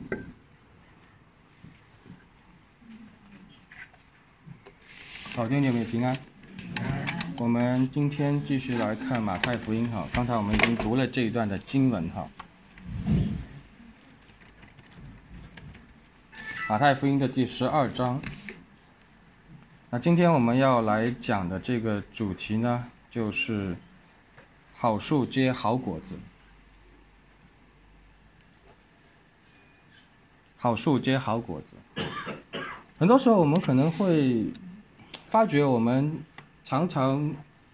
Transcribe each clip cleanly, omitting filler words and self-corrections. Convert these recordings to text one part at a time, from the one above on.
好，弟兄姐妹平安。我们今天继续来看马太福音哈，刚才我们已经读了这一段的经文哈。马太福音的第12章。那今天我们要来讲的这个主题呢，就是好树结好果子。好树结好果子。很多时候我们可能会发觉，我们常常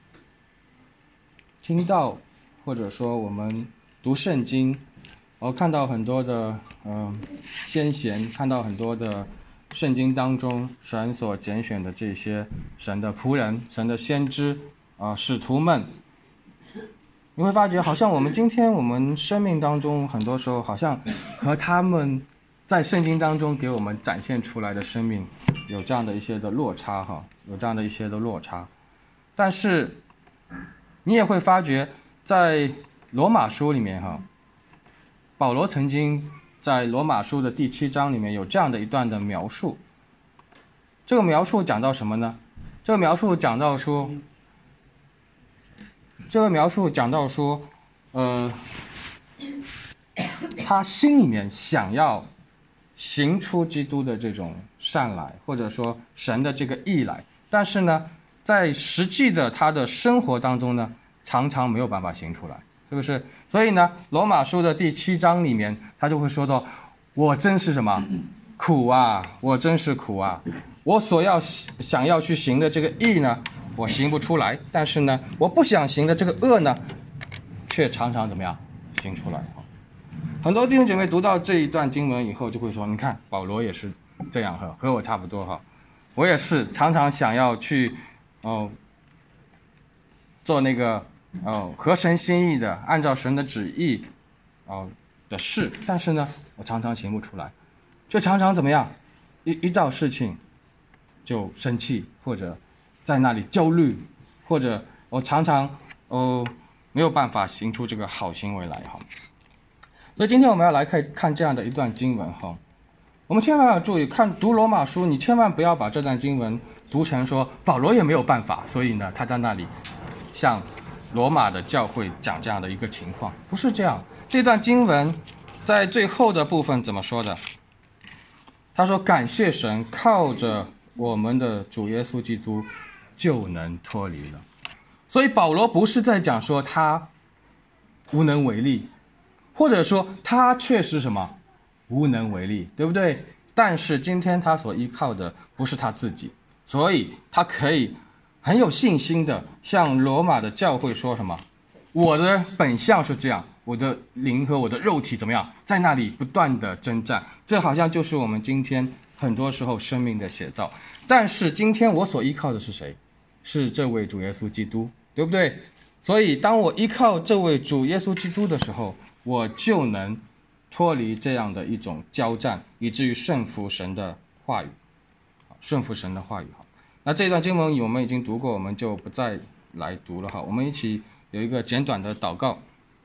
听到，或者说我们读圣经，看到很多的先贤，看到很多的圣经当中神所拣选的这些神的仆人、神的先知使徒们，你会发觉好像我们今天我们生命当中很多时候好像和他们在圣经当中给我们展现出来的生命有这样的一些的落差哈，有这样的一些的落差。但是你也会发觉，在罗马书里面哈，保罗曾经在罗马书的第7章里面有这样的一段的描述。这个描述讲到什么呢？这个描述讲到说，他心里面想要行出基督的这种善来，或者说神的这个义来，但是呢，在实际的他的生活当中呢，常常没有办法行出来，是不是？所以呢，罗马书的第7章里面，他就会说到：我真是什么苦啊！我真是苦啊！我想要去行的这个义呢，我行不出来；但是呢，我不想行的这个恶呢，却常常怎么样行出来。很多弟兄姐妹读到这一段经文以后，就会说：你看，保罗也是这样哈，和我差不多哈。我也是常常想要去做那个合神心意的，按照神的旨意的事，但是呢，我常常行不出来，却常常怎么样，一到事情就生气，或者在那里焦虑，或者我常常没有办法行出这个好行为来哈。所以今天我们要来看这样的一段经文哈。我们千万要注意，读罗马书，你千万不要把这段经文读成说保罗也没有办法，所以呢他在那里向罗马的教会讲这样的一个情况，不是这样。这段经文在最后的部分怎么说的？他说：感谢神，靠着我们的主耶稣基督就能脱离了。所以保罗不是在讲说他无能为力，或者说他确实什么无能为力，对不对？但是今天他所依靠的不是他自己，所以他可以很有信心的向罗马的教会说什么：我的本相是这样，我的灵和我的肉体怎么样，在那里不断的征战。这好像就是我们今天很多时候生命的写照。但是今天我所依靠的是谁？是这位主耶稣基督，对不对？所以当我依靠这位主耶稣基督的时候，我就能脱离这样的一种交战，以至于顺服神的话语。顺服神的话语。那这段经文我们已经读过，我们就不再来读了哈。我们一起有一个简短的祷告。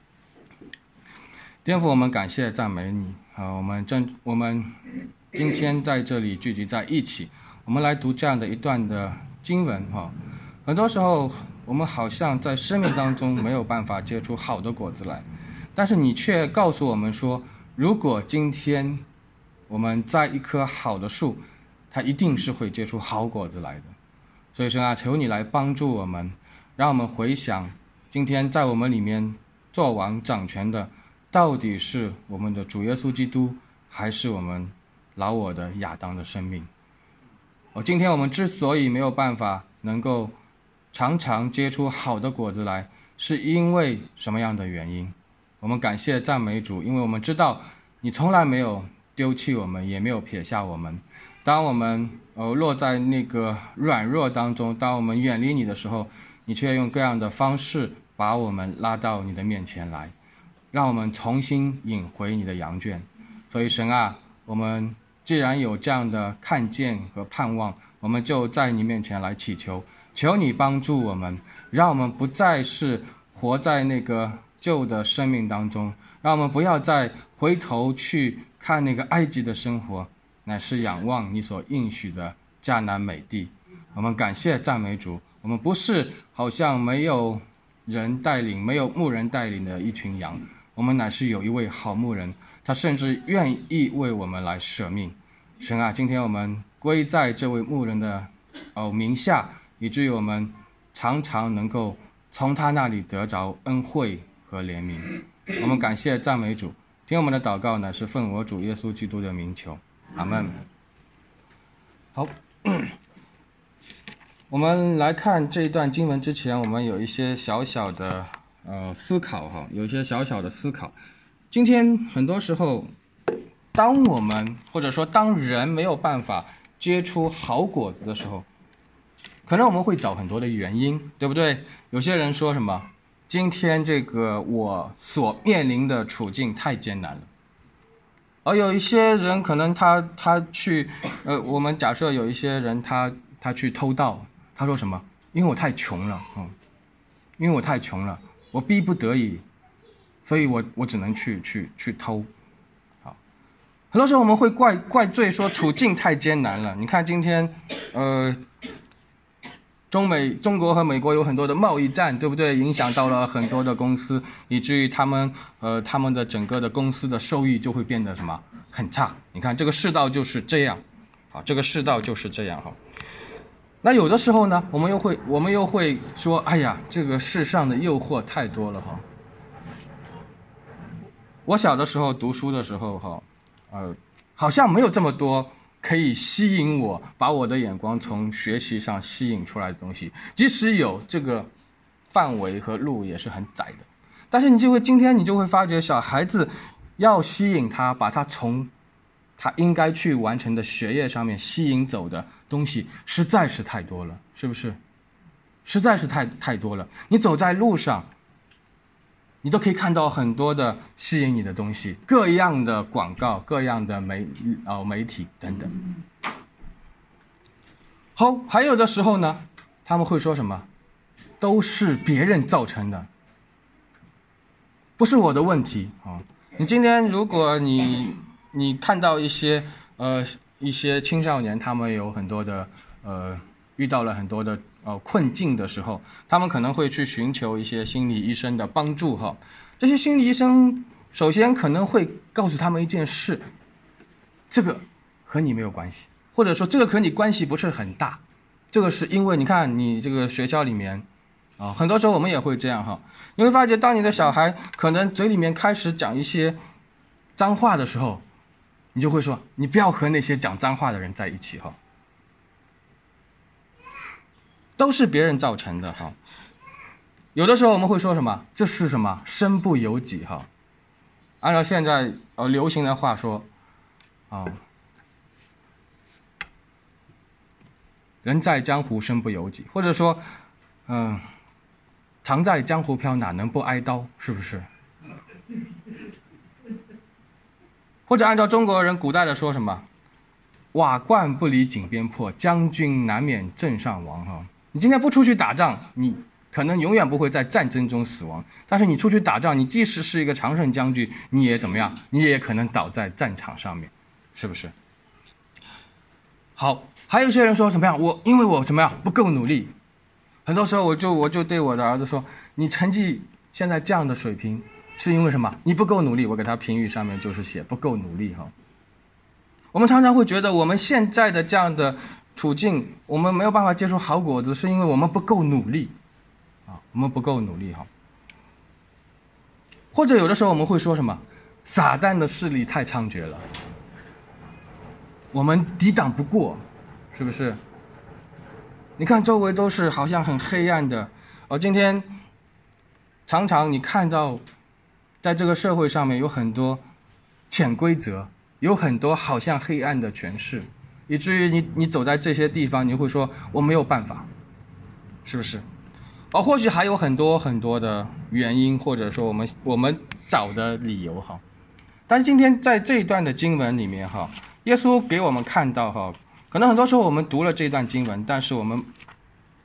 天父，我们感谢赞美你我们今天在这里聚集在一起，我们来读这样的一段的经文哈。很多时候我们好像在生命当中没有办法结出好的果子来，但是你却告诉我们说，如果今天我们栽一棵好的树，它一定是会结出好果子来的。所以神啊，求你来帮助我们，让我们回想今天在我们里面做王掌权的到底是我们的主耶稣基督，还是我们老我的亚当的生命。今天我们之所以没有办法能够常常结出好的果子来，是因为什么样的原因？我们感谢赞美主，因为我们知道你从来没有丢弃我们，也没有撇下我们。当我们落在那个软弱当中，当我们远离你的时候，你却用各样的方式把我们拉到你的面前来，让我们重新引回你的羊圈。所以神啊，我们既然有这样的看见和盼望，我们就在你面前来祈求，求你帮助我们，让我们不再是活在那个旧的生命当中，让我们不要再回头去看那个埃及的生活，乃是仰望你所应许的迦南美地。我们感谢赞美主，我们不是好像没有人带领、没有牧人带领的一群羊，我们乃是有一位好牧人，他甚至愿意为我们来舍命。神啊，今天我们归在这位牧人的名下，以至于我们常常能够从他那里得着恩惠和怜悯。我们感谢赞美主，听我们的祷告呢，是奉我主耶稣基督的名求，阿们。好，我们来看这一段经文之前，我们有一些小小的思考哈，有一些小小的思考。今天很多时候，当我们或者说当人没有办法结出好果子的时候，可能我们会找很多的原因，对不对？有些人说什么，今天这个我所面临的处境太艰难了。而有一些人可能他去我们假设有一些人他去偷盗，他说什么？因为我太穷了，因为我太穷了，我逼不得已，所以我只能去偷。好，很多时候我们会怪罪说处境太艰难了。你看今天中国和美国有很多的贸易战，对不对？影响到了很多的公司，以至于他们的整个的公司的收益就会变得什么很差。你看这个世道就是这样，好，这个世道就是这样哈。那有的时候呢，我们又会说，哎呀，这个世上的诱惑太多了哈。我小的时候读书的时候哈，好像没有这么多可以吸引我，把我的眼光从学习上吸引出来的东西，即使有，这个范围和路也是很窄的。但是今天你就会发觉，小孩子要吸引他，把他从他应该去完成的学业上面吸引走的东西，实在是太多了，是不是？实在是太多了。你走在路上，你都可以看到很多的吸引你的东西，各样的广告，各样的媒体等等。好，还有的时候呢，他们会说什么？都是别人造成的，不是我的问题啊！你今天如果你看到一些青少年，他们有很多的遇到了很多的困境的时候，他们可能会去寻求一些心理医生的帮助哈。这些心理医生首先可能会告诉他们一件事，这个和你没有关系，或者说这个和你关系不是很大，这个是因为你看你这个学校里面很多时候我们也会这样哈。你会发觉，当你的小孩可能嘴里面开始讲一些脏话的时候，你就会说，你不要和那些讲脏话的人在一起哈。都是别人造成的哈。有的时候我们会说什么？这是什么？身不由己哈。按照现在流行的话说，人在江湖身不由己，或者说，常在江湖飘，哪能不挨刀？是不是？或者按照中国人古代的说什么？瓦罐不离井边破，将军难免阵上亡哈。你今天不出去打仗，你可能永远不会在战争中死亡，但是你出去打仗，你即使是一个常胜将军，你也怎么样？你也可能倒在战场上面，是不是？好，还有一些人说怎么样？因为我怎么样不够努力，很多时候我就对我的儿子说，你成绩现在这样的水平，是因为什么？你不够努力。我给他评语上面就是写不够努力哈。我们常常会觉得我们现在的这样的处境，我们没有办法结出好果子，是因为我们不够努力我们不够努力哈。或者有的时候我们会说什么？撒旦的势力太猖獗了，我们抵挡不过，是不是？你看周围都是好像很黑暗的今天常常你看到在这个社会上面有很多潜规则，有很多好像黑暗的权势，以至于你走在这些地方，你会说我没有办法，是不是？或许还有很多很多的原因，或者说我们找的理由哈。但是今天在这一段的经文里面哈，耶稣给我们看到哈，可能很多时候我们读了这段经文，但是我们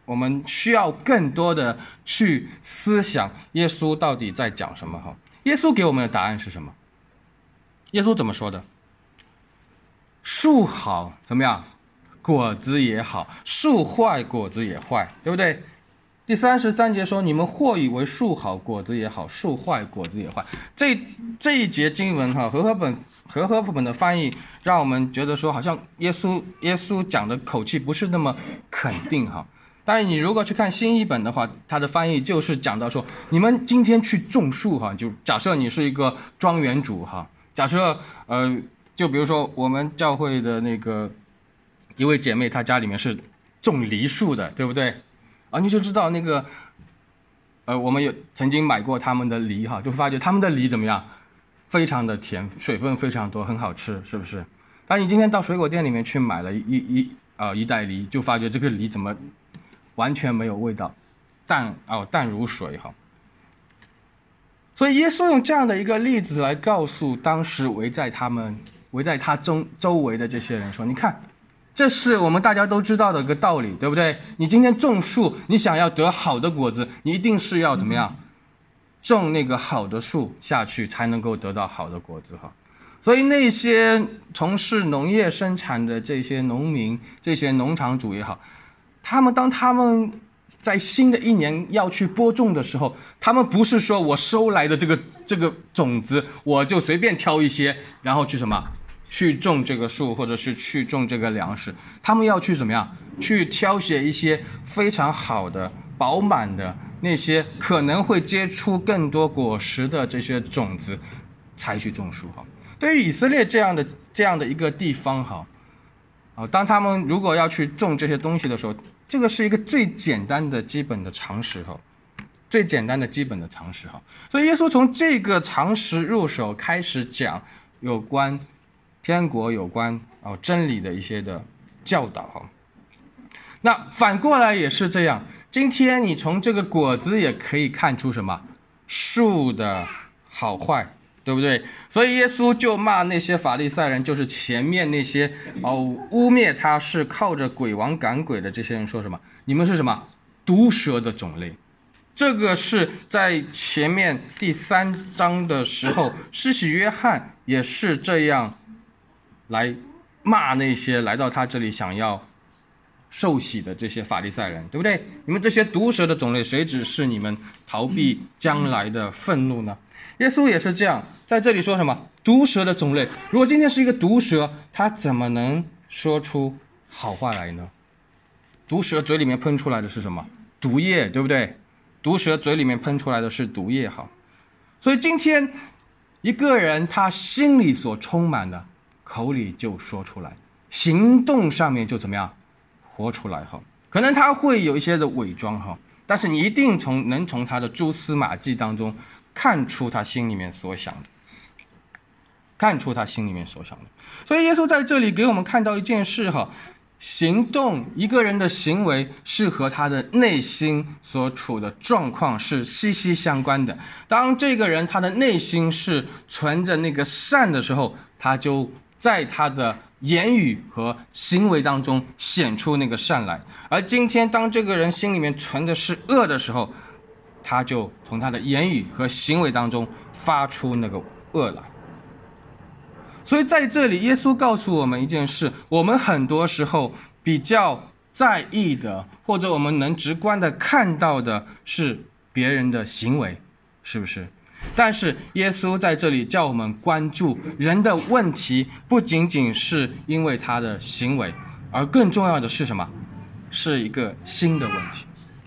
我们需要更多的去思想耶稣到底在讲什么哈。耶稣给我们的答案是什么？耶稣怎么说的？树好怎么样，果子也好；树坏，果子也坏，对不对？第33节说：“你们或以为树好，果子也好；树坏，果子也坏。”这一节经文哈，和合本的翻译让我们觉得说，好像耶稣讲的口气不是那么肯定哈。但是你如果去看新译本的话，它的翻译就是讲到说，你们今天去种树哈，就假设你是一个庄园主哈，假设就比如说我们教会的那个一位姐妹，她家里面是种梨树的，对不对？你就知道那个我们有曾经买过他们的梨哈，就发觉他们的梨怎么样，非常的甜，水分非常多，很好吃，是不是？但你今天到水果店里面去买了一袋梨，就发觉这个梨怎么完全没有味道，淡如水哈。所以耶稣用这样的一个例子来告诉当时围在他周围的这些人说，你看，这是我们大家都知道的一个道理，对不对？你今天种树，你想要得好的果子，你一定是要怎么样，种那个好的树下去，才能够得到好的果子哈。所以那些从事农业生产的这些农民，这些农场主也好，当他们在新的一年要去播种的时候，他们不是说我收来的这个种子，我就随便挑一些，然后去什么？去种这个树，或者是去种这个粮食，他们要去怎么样？去挑选一些非常好的、饱满的那些可能会结出更多果实的这些种子，才去种树哈。对于以色列这样的一个地方哈，当他们如果要去种这些东西的时候，这个是一个最简单的基本的常识哈，最简单的基本的常识哈。所以耶稣从这个常识入手，开始讲有关天国、有关真理的一些的教导哈。那反过来也是这样，今天你从这个果子也可以看出什么？树的好坏，对不对？所以耶稣就骂那些法利赛人，就是前面那些污蔑他是靠着鬼王赶鬼的这些人，说什么？你们是什么？毒蛇的种类。这个是在前面第3章的时候，施洗约翰也是这样来骂那些来到他这里想要受洗的这些法利赛人，对不对？你们这些毒蛇的种类，谁指示你们逃避将来的愤怒呢？耶稣也是这样，在这里说什么？毒蛇的种类。如果今天是一个毒蛇，他怎么能说出好话来呢？毒蛇嘴里面喷出来的是什么？毒液，对不对？毒蛇嘴里面喷出来的是毒液哈。所以今天一个人他心里所充满的，口里就说出来，行动上面就怎么样活出来哈。可能他会有一些的伪装哈，但是你一定能从他的蛛丝马迹当中看出他心里面所想的，看出他心里面所想的。所以耶稣在这里给我们看到一件事哈，行动，一个人的行为是和他的内心所处的状况是息息相关的。当这个人他的内心是存着那个善的时候，他就在他的言语和行为当中显出那个善来。而今天当这个人心里面存的是恶的时候，他就从他的言语和行为当中发出那个恶来。所以在这里耶稣告诉我们一件事，我们很多时候比较在意的，或者我们能直观的看到的是别人的行为，是不是？但是耶稣在这里叫我们关注人的问题，不仅仅是因为他的行为，而更重要的是什么？是一个心的问题。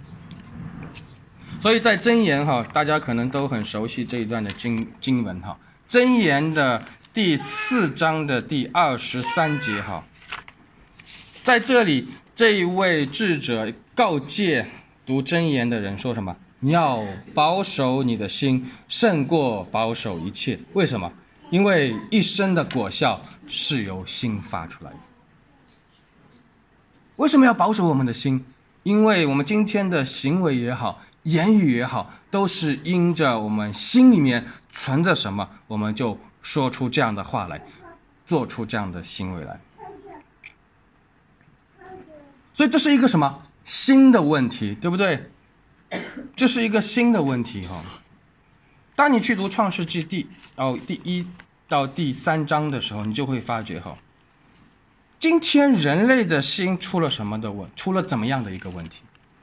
所以在箴言哈，大家可能都很熟悉这一段的经文哈，箴言的第4章的第23节哈，在这里这一位智者告诫读箴言的人说什么？你要保守你的心，胜过保守一切。为什么？因为一生的果效是由心发出来的。为什么要保守我们的心？因为我们今天的行为也好，言语也好，都是因着我们心里面存着什么，我们就说出这样的话来，做出这样的行为来。所以这是一个什么？ 新的问题，对不对？这是一个新的问题哈。当你去读创世纪第1到第3章的时候，你就会发觉哈，今天人类的心出了怎么样的一个问题？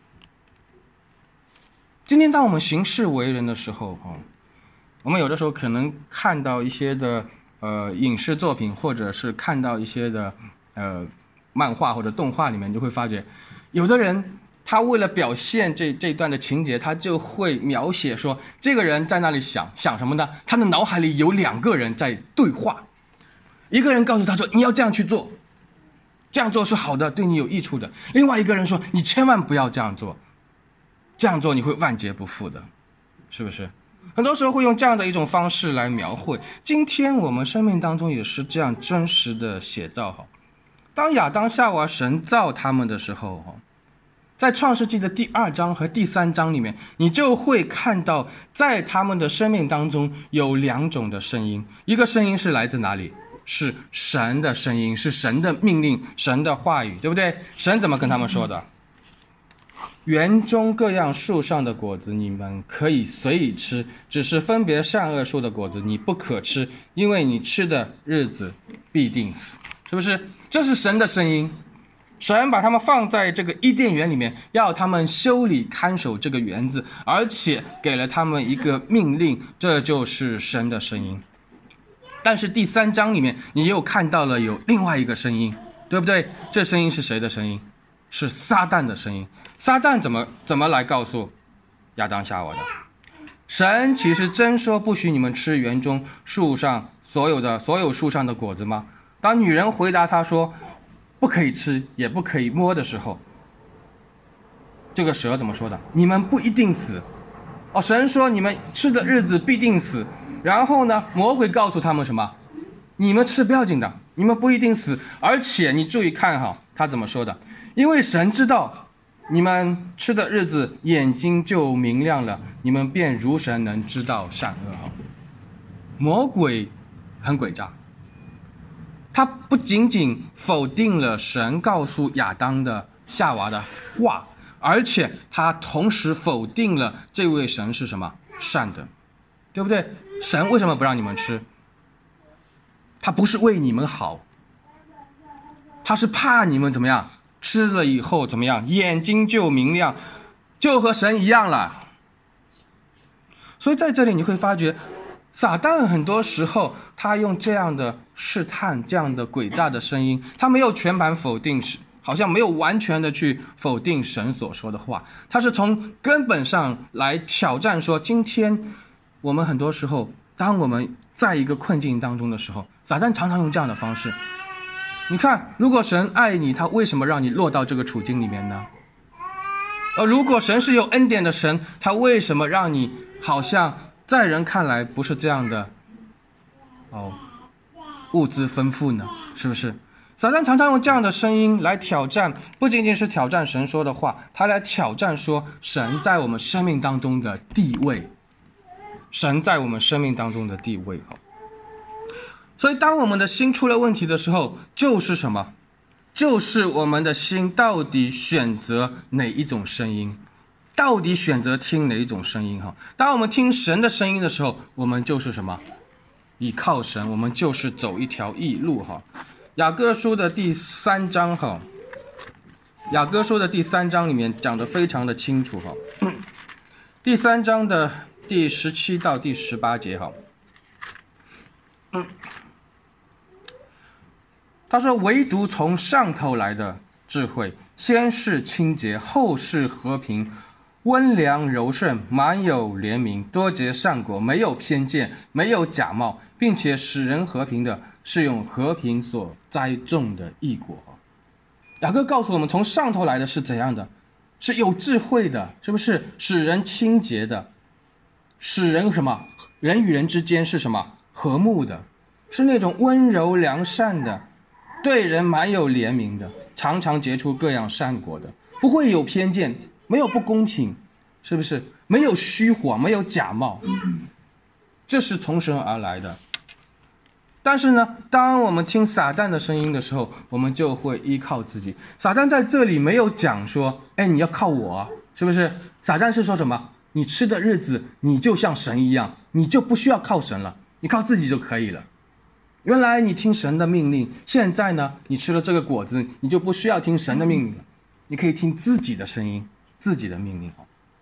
今天当我们行事为人的时候我们有的时候可能看到一些的影视作品，或者是看到一些的漫画或者动画里面，你就会发觉有的人他为了表现这一段的情节，他就会描写说这个人在那里想什么呢？他的脑海里有2个人在对话，一个人告诉他说你要这样去做，这样做是好的，对你有益处的。另外一个人说你千万不要这样做，这样做你会万劫不复的，是不是？很多时候会用这样的一种方式来描绘。今天我们生命当中也是这样真实的写照。当亚当夏娃神造他们的时候，在创世纪的第2章和第3章里面，你就会看到在他们的生命当中有2种的声音。一个声音是来自哪里？是神的声音，是神的命令，神的话语，对不对？神怎么跟他们说的？园中各样树上的果子你们可以随意吃，只是分别善恶树的果子你不可吃，因为你吃的日子必定死。是不是？这是神的声音。神把他们放在这个伊甸园里面，要他们修理看守这个园子，而且给了他们一个命令，这就是神的声音。但是第3章里面你又看到了有另外一个声音，对不对？这声音是谁的声音？是撒旦的声音。撒旦怎么来告诉亚当夏娃的？神其实真说不许你们吃园中树上所有树上的果子吗？当女人回答他说不可以吃也不可以摸的时候，这个蛇怎么说的？你们不一定死。神说你们吃的日子必定死。然后呢，魔鬼告诉他们什么？你们吃不要紧的，你们不一定死。而且你注意看他怎么说的？因为神知道你们吃的日子眼睛就明亮了，你们便如神能知道善恶。魔鬼很诡诈，他不仅仅否定了神告诉亚当的夏娃的话，而且他同时否定了这位神是什么？善的，对不对？神为什么不让你们吃？他不是为你们好，他是怕你们怎么样？吃了以后怎么样？眼睛就明亮，就和神一样了。所以在这里你会发觉，撒旦很多时候他用这样的试探，这样的诡诈的声音，他没有全盘否定，好像没有完全的去否定神所说的话，他是从根本上来挑战说，今天我们很多时候当我们在一个困境当中的时候，撒旦常常用这样的方式。你看，如果神爱你，他为什么让你落到这个处境里面呢？如果神是有恩典的神，他为什么让你好像在人看来不是这样的物资丰富呢？是不是？撒旦常常用这样的声音来挑战，不仅仅是挑战神说的话，他来挑战说神在我们生命当中的地位，神在我们生命当中的地位。所以当我们的心出了问题的时候，就是什么？就是我们的心到底选择哪一种声音，到底选择听哪一种声音。当我们听神的声音的时候，我们就是什么？倚靠神，我们就是走一条义路。雅各书的第3章雅各书的第3章里面讲得非常的清楚。第3章的第17到第18节。他说，唯独从上头来的智慧，先是清洁，后是和平，温良柔顺，满有怜悯，多结善果，没有偏见，没有假冒，并且使人和平的，是用和平所栽种的义果。雅各告诉我们，从上头来的是怎样的？是有智慧的，是不是？使人清洁的，使人什么？人与人之间是什么？和睦的，是那种温柔良善的，对人满有怜悯的，常常结出各样善果的，不会有偏见，没有不公平，是不是？没有虚谎，没有假冒，这是从神而来的。 但是呢，当我们听撒旦的声音的时候，我们就会依靠自己。撒旦在这里没有讲说，哎，你要靠我啊，是不是？撒旦是说什么？你吃的日子，你就像神一样，你就不需要靠神了，你靠自己就可以了。原来你听神的命令，现在呢，你吃了这个果子，你就不需要听神的命令了，你可以听自己的声音，自己的命令。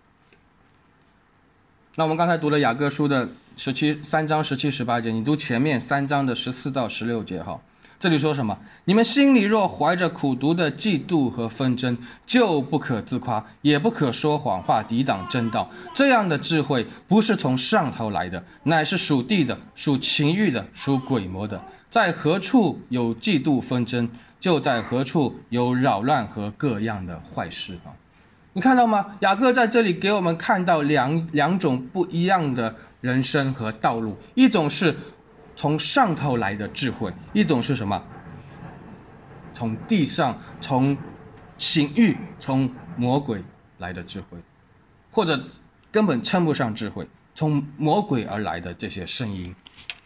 那我们刚才读了雅各书的3章17、18节，你读前面3章的14到16节哈。这里说什么？你们心里若怀着苦毒的嫉妒和纷争，就不可自夸，也不可说谎话抵挡真道。这样的智慧不是从上头来的，乃是属地的，属情欲的，属鬼魔的。在何处有嫉妒纷争，就在何处有扰乱和各样的坏事啊！你看到吗？雅各在这里给我们看到两种不一样的人生和道路，一种是从上头来的智慧，一种是什么？从地上，从情欲，从魔鬼来的智慧，或者根本称不上智慧，从魔鬼而来的这些声音。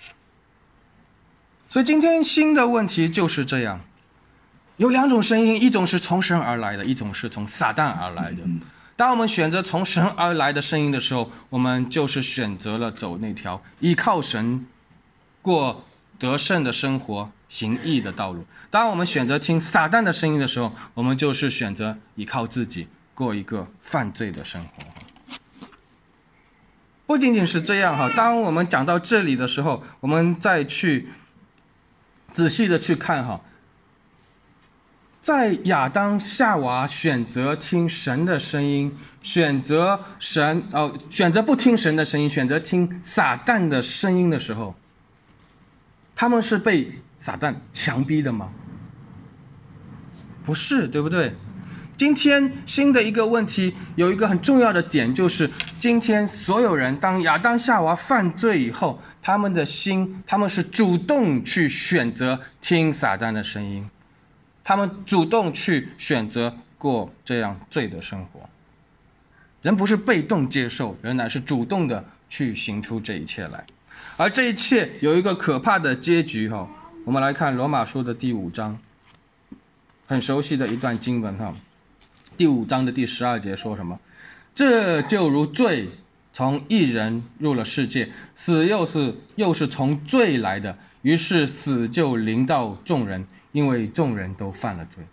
所以今天新的问题就是这样。有两种声音，一种是从神而来的，一种是从撒旦而来的。当我们选择从神而来的声音的时候，我们就是选择了走那条依靠神过得胜的生活、行义的道路。当我们选择听撒旦的声音的时候，我们就是选择依靠自己过一个犯罪的生活。不仅仅是这样哈，当我们讲到这里的时候，我们再去仔细的去看哈。在亚当夏娃选择听神的声音，选择不听神的声音，选择听撒旦的声音的时候，他们是被撒旦强逼的吗？不是，对不对？今天新的一个问题有一个很重要的点，就是今天所有人当亚当夏娃犯罪以后，他们的心，他们是主动去选择听撒旦的声音，他们主动去选择过这样罪的生活。人不是被动接受，人乃是主动的去行出这一切来。而这一切有一个可怕的结局哈。我们来看罗马书的第5章，很熟悉的一段经文哈。第5章的第12节说什么？这就如罪从一人入了世界，死又是从罪来的，于是死就临到众人，因为众人都犯了罪。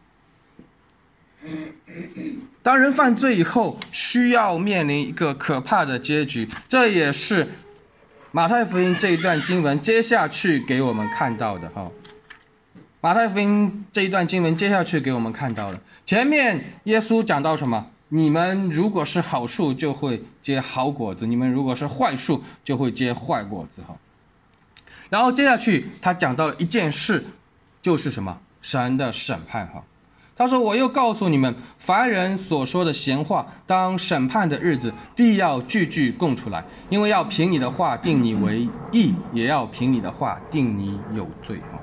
当人犯罪以后，需要面临一个可怕的结局，这也是马太福音这一段经文接下去给我们看到的哈。马太福音这一段经文接下去给我们看到了，前面耶稣讲到什么？你们如果是好树，就会结好果子；你们如果是坏树，就会结坏果子哈。然后接下去他讲到了一件事，就是什么？神的审判哈。他说：“我又告诉你们，凡人所说的闲话，当审判的日子，必要句句供出来，因为要凭你的话定你为义，也要凭你的话定你有罪哈。”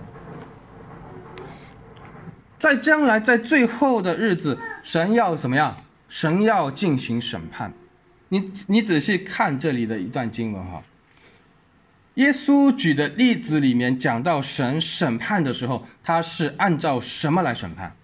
在将来，在最后的日子，神要怎么样？神要进行审判。你仔细看这里的一段经文哈。耶稣举的例子里面讲到神审判的时候，他是按照什么来审判？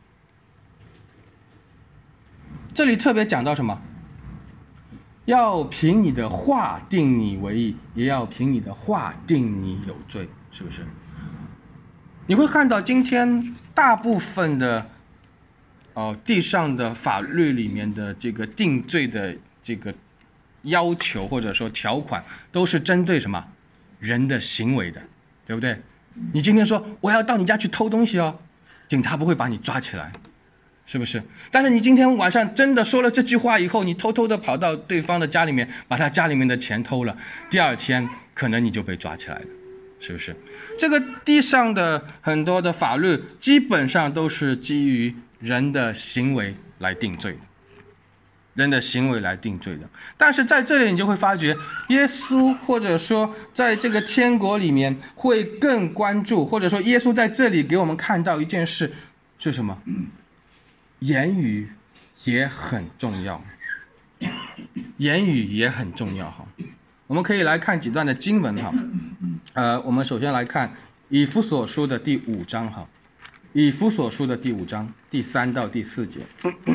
这里特别讲到什么？要凭你的话定你为义，也要凭你的话定你有罪，是不是？你会看到今天大部分的地上的法律里面的这个定罪的这个要求或者说条款，都是针对什么？人的行为的，对不对？你今天说我要到你家去偷东西哦，警察不会把你抓起来，是不是？但是你今天晚上真的说了这句话以后，你偷偷的跑到对方的家里面，把他家里面的钱偷了，第二天可能你就被抓起来了，是不是？这个地上的很多的法律基本上都是基于人的行为来定罪的，人的行为来定罪的。但是在这里你就会发觉，耶稣或者说在这个天国里面会更关注，或者说耶稣在这里给我们看到一件事是什么？言语也很重要，言语也很重要哈。我们可以来看几段的经文哈。我们首先来看以弗所书的第5章哈，以弗所书的第5章第3到第4节。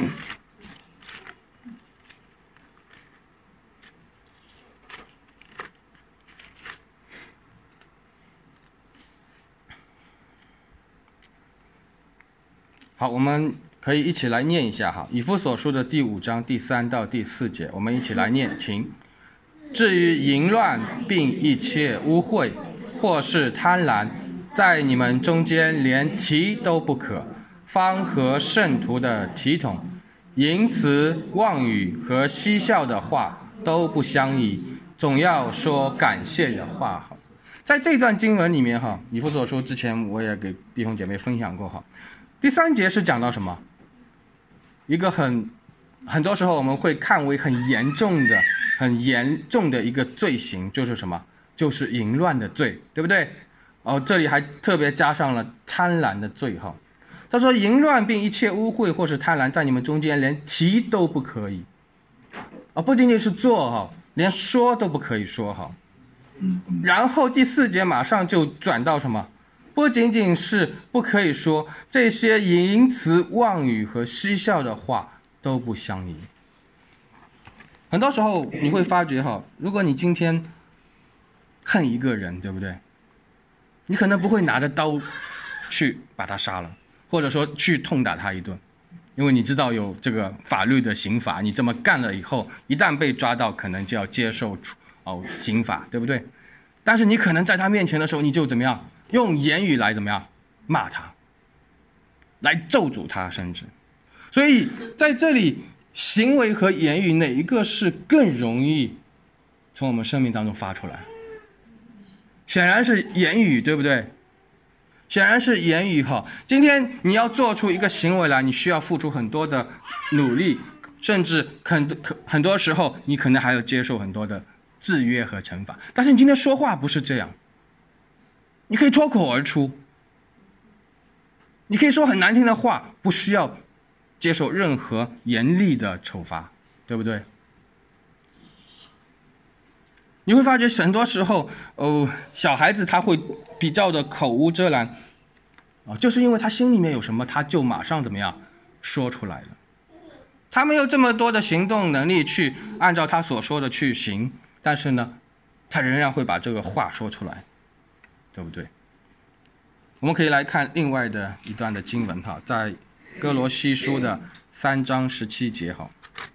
好，我们可以一起来念一下哈，以弗所书的第5章第3到第4节，我们一起来念，请。至于淫乱并一切污秽，或是贪婪，在你们中间连提都不可，方和圣徒的体统，淫词妄语和嬉笑的话都不相宜，总要说感谢的话。在这段经文里面哈，以弗所书之前我也给弟兄姐妹分享过哈。第3节是讲到什么？一个很多时候我们会看为很严重的一个罪行，就是什么？就是淫乱的罪，对不对？这里还特别加上了贪婪的罪哈。他说淫乱并一切污秽或是贪婪，在你们中间连提都不可以，不仅仅是做哈，连说都不可以说哈。然后第4节马上就转到什么？不仅仅是不可以说，这些淫词妄语和嬉笑的话都不相宜。很多时候你会发觉哈，如果你今天恨一个人，对不对？你可能不会拿着刀去把他杀了，或者说去痛打他一顿，因为你知道有这个法律的刑罚，你这么干了以后，一旦被抓到，可能就要接受刑罚，对不对？但是你可能在他面前的时候，你就怎么样？用言语来怎么样骂他，来咒诅他，甚至。所以在这里，行为和言语哪一个是更容易从我们生命当中发出来？显然是言语，对不对？显然是言语哈。今天你要做出一个行为来，你需要付出很多的努力，甚至很多时候你可能还要接受很多的制约和惩罚。但是你今天说话不是这样，你可以脱口而出，你可以说很难听的话，不需要接受任何严厉的惩罚，对不对？你会发觉很多时候小孩子他会比较的口无遮拦就是因为他心里面有什么，他就马上怎么样说出来了。他没有这么多的行动能力去按照他所说的去行，但是呢他仍然会把这个话说出来，对不对？我们可以来看另外的一段的经文哈，在哥罗西书的3章17节哈。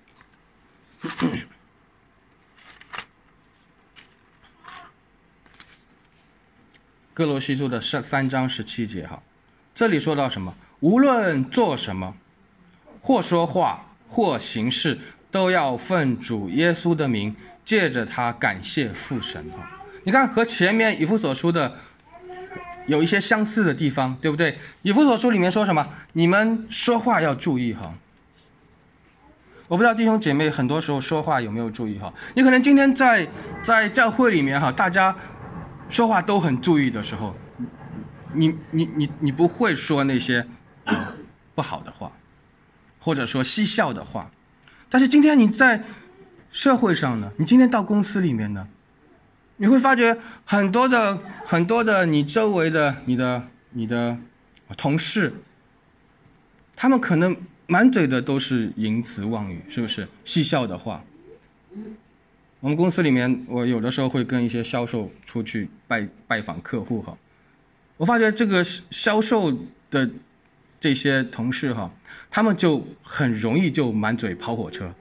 哥罗西书的3章17节哈，这里说到什么？无论做什么，或说话，或行事，都要奉主耶稣的名，借着他感谢父神哈。你看和前面以弗所书的有一些相似的地方，对不对？以弗所书里面说什么？你们说话要注意哈。我不知道弟兄姐妹很多时候说话有没有注意哈？你可能今天在教会里面哈，大家说话都很注意的时候，你不会说那些不好的话，或者说嬉笑的话。但是今天你在社会上呢，你今天到公司里面呢，你会发觉很多的你周围的你的同事，他们可能满嘴的都是淫词妄语，是不是？嬉笑的话。我们公司里面，我有的时候会跟一些销售出去拜访客户哈，我发觉这个销售的这些同事哈，他们就很容易就满嘴跑火车，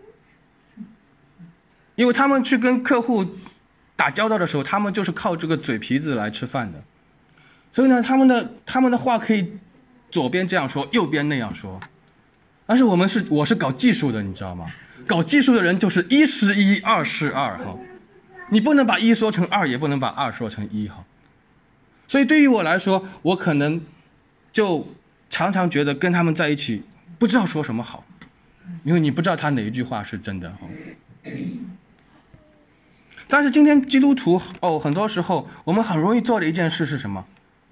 因为他们去跟客户打交道的时候，他们就是靠这个嘴皮子来吃饭的，所以呢，他们的话可以左边这样说，右边那样说，但是我是搞技术的，你知道吗？搞技术的人就是1是1，2是2哈，你不能把1说成2，也不能把2说成1哈。所以对于我来说，我可能就常常觉得跟他们在一起不知道说什么好，因为你不知道他哪一句话是真的哈。但是今天基督徒很多时候我们很容易做的一件事是什么？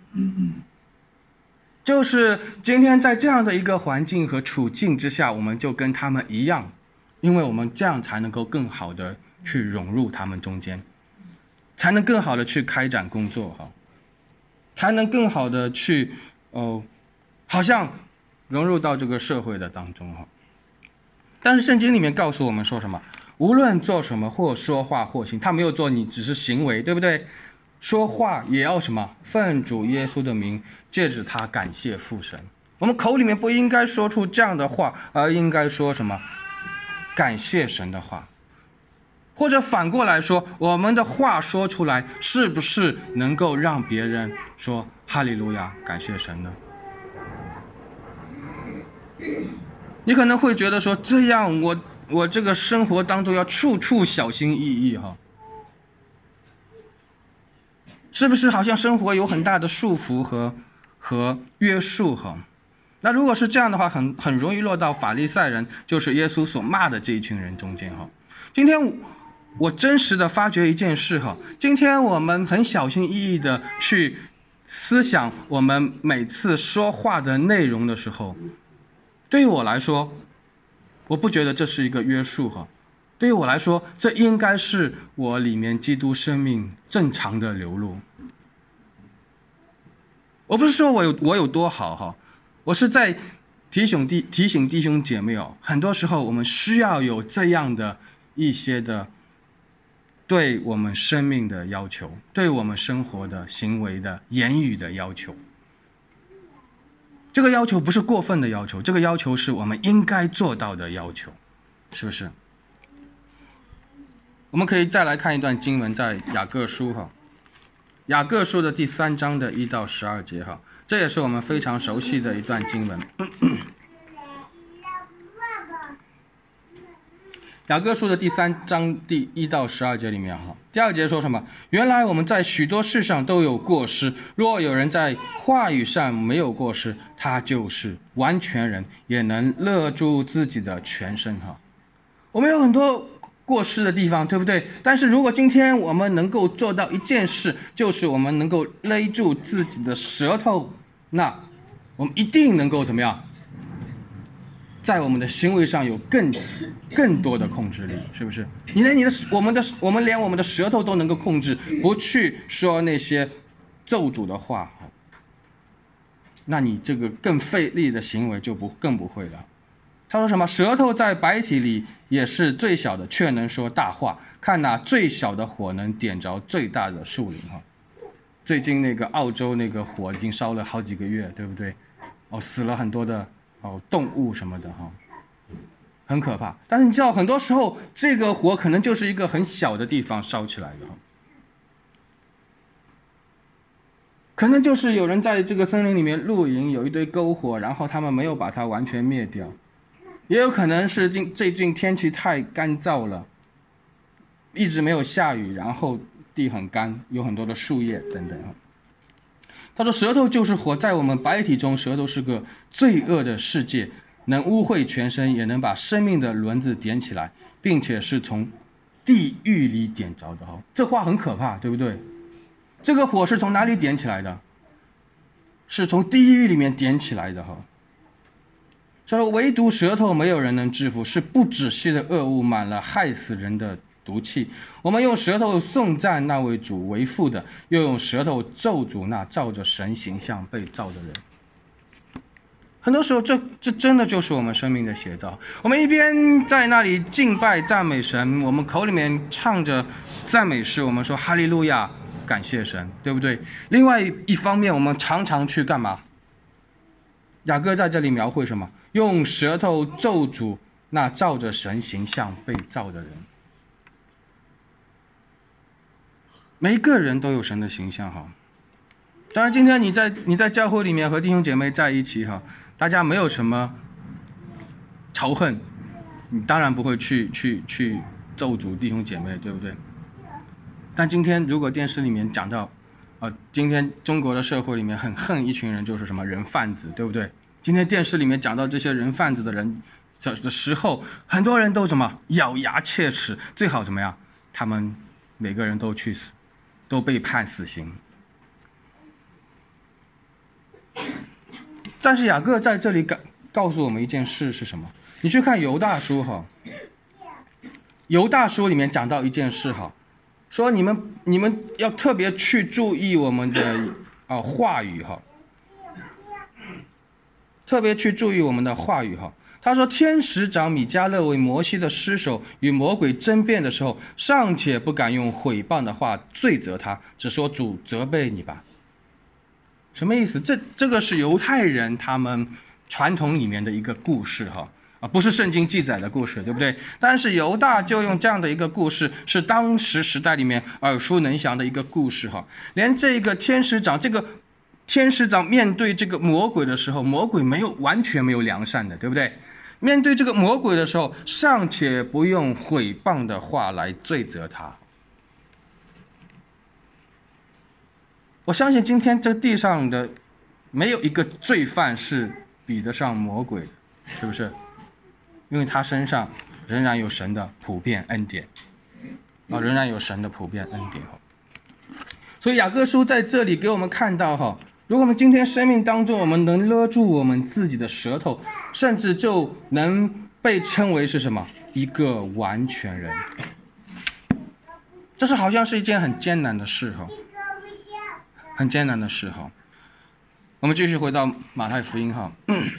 就是今天在这样的一个环境和处境之下，我们就跟他们一样，因为我们这样才能够更好的去融入他们中间，才能更好的去开展工作哈。 才能更好的去好像融入到这个社会的当中哈。但是圣经里面告诉我们说什么？无论做什么，或说话或行，他没有做，你只是行为，对不对？说话也要什么？奉主耶稣的名，借着他感谢父神。我们口里面不应该说出这样的话，而应该说什么？感谢神的话。或者反过来说，我们的话说出来，是不是能够让别人说哈利路亚，感谢神呢？你可能会觉得说，这样我这个生活当中要处处小心翼翼哈，是不是好像生活有很大的束缚和约束哈？那如果是这样的话，很容易落到法利赛人，就是耶稣所骂的这一群人中间哈。今天我真实的发觉一件事哈，今天我们很小心翼翼的去思想我们每次说话的内容的时候，对于我来说，我不觉得这是一个约束哈。对于我来说，这应该是我里面基督生命正常的流露。我不是说我有多好哈，我是在提醒弟兄姐妹哦，很多时候我们需要有这样的一些的对我们生命的要求，对我们生活的行为的言语的要求。这个要求不是过分的要求，这个要求是我们应该做到的要求，是不是？我们可以再来看一段经文，在雅各书哈，雅各书的第3章的1到12节哈，这也是我们非常熟悉的一段经文。雅各书的第3章第1到12节里面哈，第2节说什么？原来我们在许多事上都有过失，若有人在话语上没有过失，他就是完全人，也能勒住自己的全身哈。我们有很多过失的地方，对不对？但是如果今天我们能够做到一件事，就是我们能够勒住自己的舌头，那我们一定能够怎么样？在我们的行为上有更多的控制力，是不是？我们连我们的舌头都能够控制，不去说那些咒诅的话，那你这个更费力的行为就更不会了。他说什么？舌头在白体里也是最小的，却能说大话。看哪，最小的火能点着最大的树林哈。最近那个澳洲那个火已经烧了好几个月，对不对？死了很多的动物什么的哈，很可怕。但是你知道，很多时候这个火可能就是一个很小的地方烧起来的，可能就是有人在这个森林里面露营，有一堆篝火，然后他们没有把它完全灭掉。也有可能是最近天气太干燥了，一直没有下雨，然后地很干，有很多的树叶等等。他说舌头就是火，在我们白体中，舌头是个罪恶的世界，能污秽全身，也能把生命的轮子点起来，并且是从地狱里点着的。这话很可怕，对不对？这个火是从哪里点起来的？是从地狱里面点起来的。所以唯独舌头没有人能制服，是不止息的恶物，满了害死人的毒气。我们用舌头颂赞那位主为父的，又用舌头咒诅那照着神形象被造的人。很多时候这真的就是我们生命的写照。我们一边在那里敬拜赞美神，我们口里面唱着赞美诗，我们说哈利路亚，感谢神，对不对？另外一方面，我们常常去干嘛？雅各在这里描绘什么？用舌头咒诅那照着神形象被造的人。每一个人都有神的形象哈。当然，今天你在教会里面和弟兄姐妹在一起哈，大家没有什么仇恨，你当然不会去咒诅弟兄姐妹，对不对？但今天如果电视里面讲到今天中国的社会里面很恨一群人，就是什么人贩子，对不对？今天电视里面讲到这些人贩子的人的时候，很多人都什么咬牙切齿，最好怎么样？他们每个人都去死，都被判死刑。但是雅各在这里告诉我们一件事是什么？你去看犹大书哈，犹大书里面讲到一件事哈，说你们要特别去注意我们的话语哈，特别去注意我们的话语哈。他说，天使长米迦勒为摩西的尸首与魔鬼争辩的时候，尚且不敢用毁谤的话罪责他，只说主责备你吧。什么意思？这个是犹太人他们传统里面的一个故事哈，不是圣经记载的故事，对不对？但是犹大就用这样的一个故事，是当时时代里面耳熟能详的一个故事哈。连这个天使长面对这个魔鬼的时候，魔鬼完全没有良善的，对不对？面对这个魔鬼的时候，尚且不用毁谤的话来罪责他。我相信今天这地上的没有一个罪犯是比得上魔鬼的，是不是？因为他身上仍然有神的普遍恩典，仍然有神的普遍恩典。所以雅各书在这里给我们看到哈，如果我们今天生命当中我们能勒住我们自己的舌头，甚至就能被称为是什么？一个完全人。这是好像是一件很艰难的事哈，很艰难的事哈。我们继续回到马太福音哈，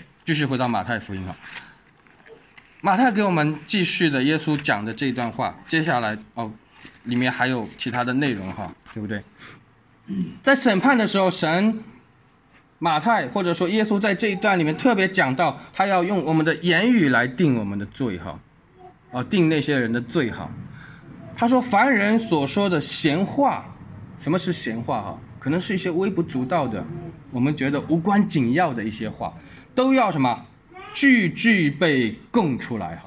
马太给我们继续的耶稣讲的这段话，接下来里面还有其他的内容哈，对不对？在审判的时候，马太或者说耶稣在这一段里面特别讲到，他要用我们的言语来定我们的罪哈，定那些人的罪哈。他说，凡人所说的闲话，什么是闲话哈？可能是一些微不足道的，我们觉得无关紧要的一些话，都要什么？句句被供出来哈。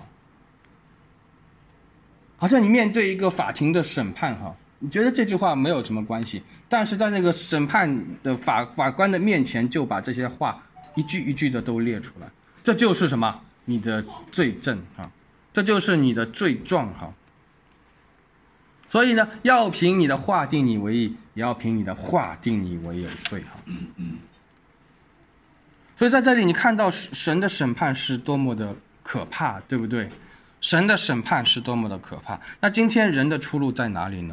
好像你面对一个法庭的审判哈，你觉得这句话没有什么关系，但是在那个审判的法官的面前，就把这些话一句一句的都列出来，这就是什么？你的罪证哈，这就是你的罪状哈。所以呢，要凭你的话定你为义，也要凭你的话定你为有罪哈。所以在这里你看到神的审判是多么的可怕，对不对？神的审判是多么的可怕。那今天人的出路在哪里呢？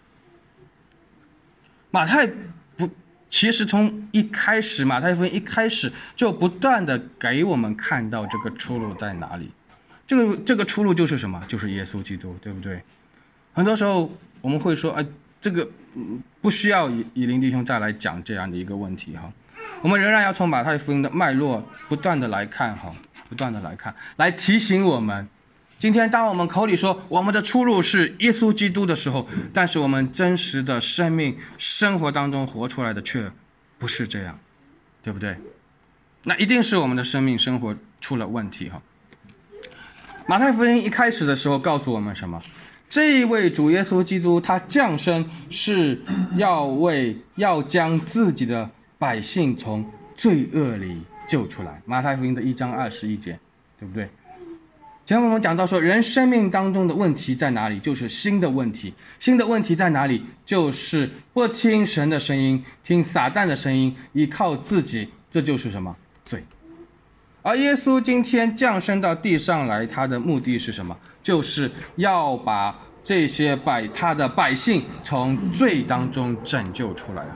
其实从一开始，马太福音一开始就不断的给我们看到这个出路在哪里。这个出路就是什么？就是耶稣基督，对不对？很多时候我们会说，这个不需要以林弟兄再来讲这样的一个问题哈。我们仍然要从马太福音的脉络不断的来看哈，来提醒我们，今天当我们口里说我们的出路是耶稣基督的时候，但是我们真实的生命生活当中活出来的却不是这样，对不对？那一定是我们的生命生活出了问题哈。马太福音一开始的时候告诉我们什么？这一位主耶稣基督他降生是要将自己的百姓从罪恶里救出来。马太福音的1章21节，对不对？前面我们讲到说，人生命当中的问题在哪里？就是新的问题。新的问题在哪里？就是不听神的声音，听撒旦的声音，依靠自己，这就是什么？罪。而耶稣今天降生到地上来，他的目的是什么？就是要把这些他的百姓从罪当中拯救出来。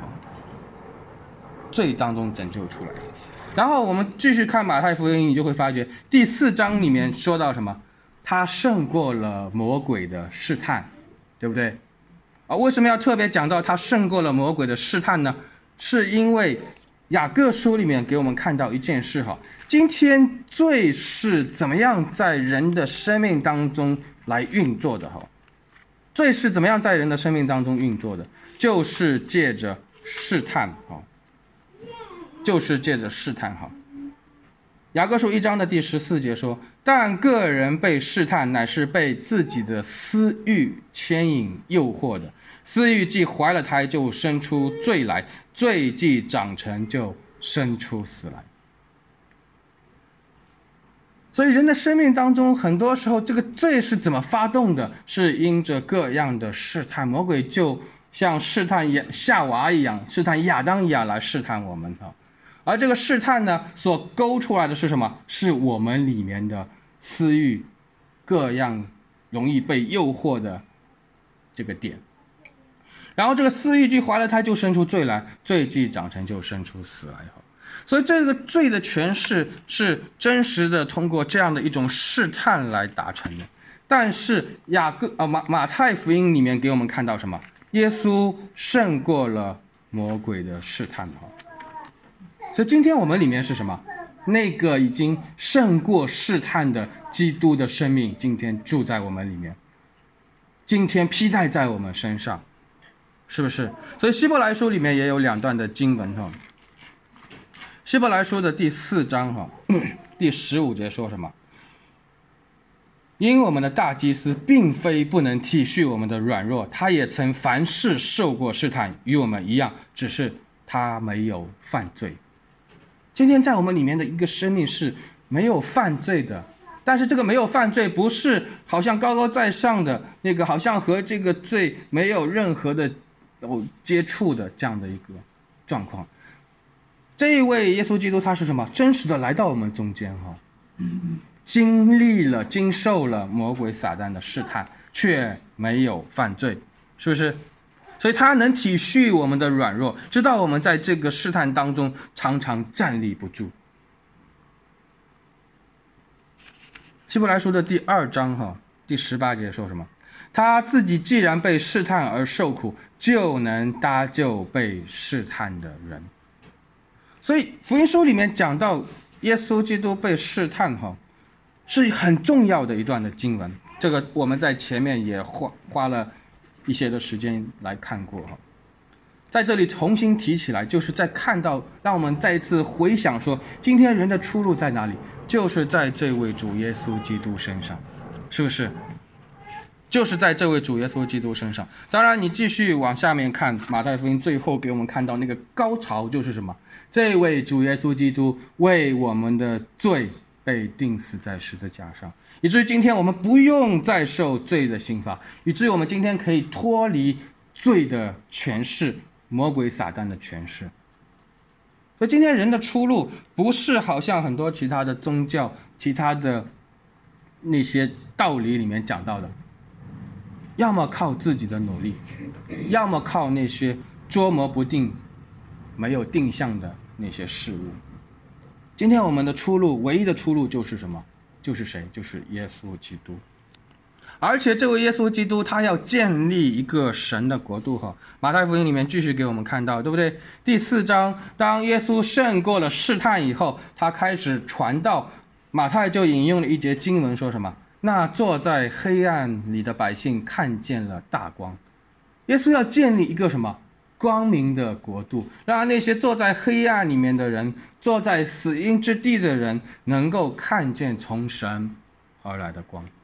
然后我们继续看马太福音，你就会发觉第4章里面说到什么？他胜过了魔鬼的试探，对不对？为什么要特别讲到他胜过了魔鬼的试探呢？是因为雅各书里面给我们看到一件事哈，今天罪是怎么样在人的生命当中来运作的哈？罪是怎么样在人的生命当中运作的？就是借着试探哈。雅各书1章的第14节说，但个人被试探，乃是被自己的私欲牵引诱惑的。私欲既怀了胎，就生出罪来；罪既长成，就生出死来。所以人的生命当中，很多时候这个罪是怎么发动的？是因着各样的试探，魔鬼就像试探夏娃一样，试探亚当一样来试探我们哈。而这个试探呢，所勾出来的是什么？是我们里面的私欲，各样容易被诱惑的这个点。 然后这个私欲既怀了胎，就生出罪来，罪既长成，就生出死来。所以这个罪的诠释是真实的通过这样的一种试探来达成的。但是马太福音里面给我们看到什么？耶稣胜过了魔鬼的试探。所以今天我们里面是什么？那个已经胜过试探的基督的生命，今天住在我们里面，今天披戴在我们身上，是不是？所以希伯来书里面也有2段的经文。希伯来书的第4章第15节说什么？因我们的大祭司并非不能体恤我们的软弱，他也曾凡事受过试探，与我们一样，只是他没有犯罪。今天在我们里面的一个生命是没有犯罪的，但是这个没有犯罪不是好像高高在上的那个，好像和这个罪没有任何的接触的这样的一个状况。这一位耶稣基督他是什么？真实的来到我们中间，经受了魔鬼撒旦的试探，却没有犯罪，是不是？所以他能体恤我们的软弱，知道我们在这个试探当中常常站立不住。希伯来书的第2章第18节说什么？他自己既然被试探而受苦，就能搭救被试探的人。所以福音书里面讲到耶稣基督被试探是很重要的一段的经文，这个我们在前面也花了一些的时间来看过。在这里重新提起来，就是在看到让我们再一次回想说，今天人的出路在哪里？就是在这位主耶稣基督身上，是不是？就是在这位主耶稣基督身上。当然你继续往下面看，马太福音最后给我们看到那个高潮就是什么？这位主耶稣基督为我们的罪被钉死在十字架上，以至于今天我们不用再受罪的刑罚，以至于我们今天可以脱离罪的权势，魔鬼撒旦的权势。所以今天人的出路不是好像很多其他的宗教其他的那些道理里面讲到的，要么靠自己的努力，要么靠那些捉摸不定没有定向的那些事物。今天我们的出路，唯一的出路就是什么？就是谁？就是耶稣基督。而且这位耶稣基督他要建立一个神的国度。马太福音里面继续给我们看到，对不对？第4章，当耶稣胜过了试探以后，他开始传道。马太就引用了一节经文，说什么？那坐在黑暗里的百姓看见了大光。耶稣要建立一个什么？光明的国度，让那些坐在黑暗里面的人，坐在死荫之地的人，能够看见从神而来的光。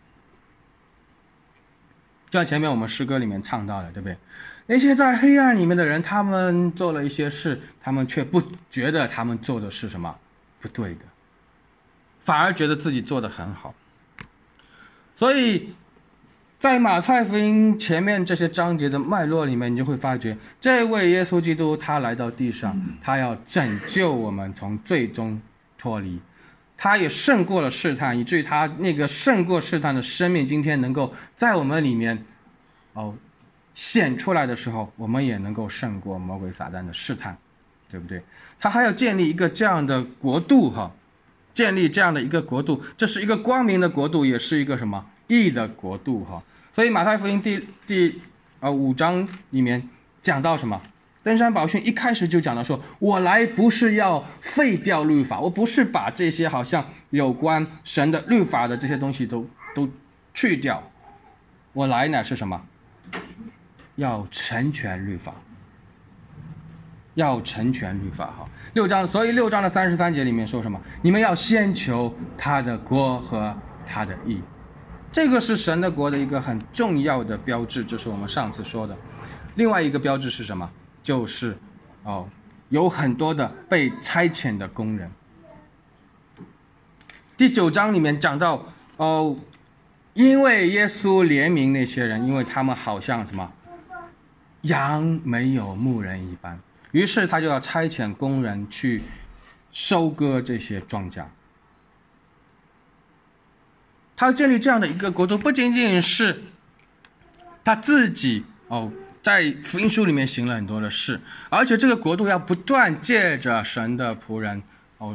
就像前面我们诗歌里面唱到的，对不对？那些在黑暗里面的人，他们做了一些事，他们却不觉得他们做的是什么不对的，反而觉得自己做得很好。所以在马太福音前面这些章节的脉络里面，你就会发觉这位耶稣基督他来到地上，他要拯救我们从最终脱离，他也胜过了试探，以至于他那个胜过试探的生命今天能够在我们里面显出来的时候，我们也能够胜过魔鬼撒旦的试探，对不对？他还要建立一个这样的国度建立这样的一个国度，这是一个光明的国度，也是一个什么义的国度所以马太福音第5章里面讲到什么？登山宝训一开始就讲到说，我来不是要废掉律法，我不是把这些好像有关神的律法的这些东西都去掉，我来呢是什么？要成全律法，要成全律法6章，所以6章的33节里面说什么？你们要先求他的国和他的义。这个是神的国的一个很重要的标志，就是我们上次说的。另外一个标志是什么？就是有很多的被差遣的工人。第9章里面讲到因为耶稣怜悯那些人，因为他们好像什么羊没有牧人一般，于是他就要差遣工人去收割这些庄稼。他建立这样的一个国度，不仅仅是他自己在福音书里面行了很多的事，而且这个国度要不断借着神的仆人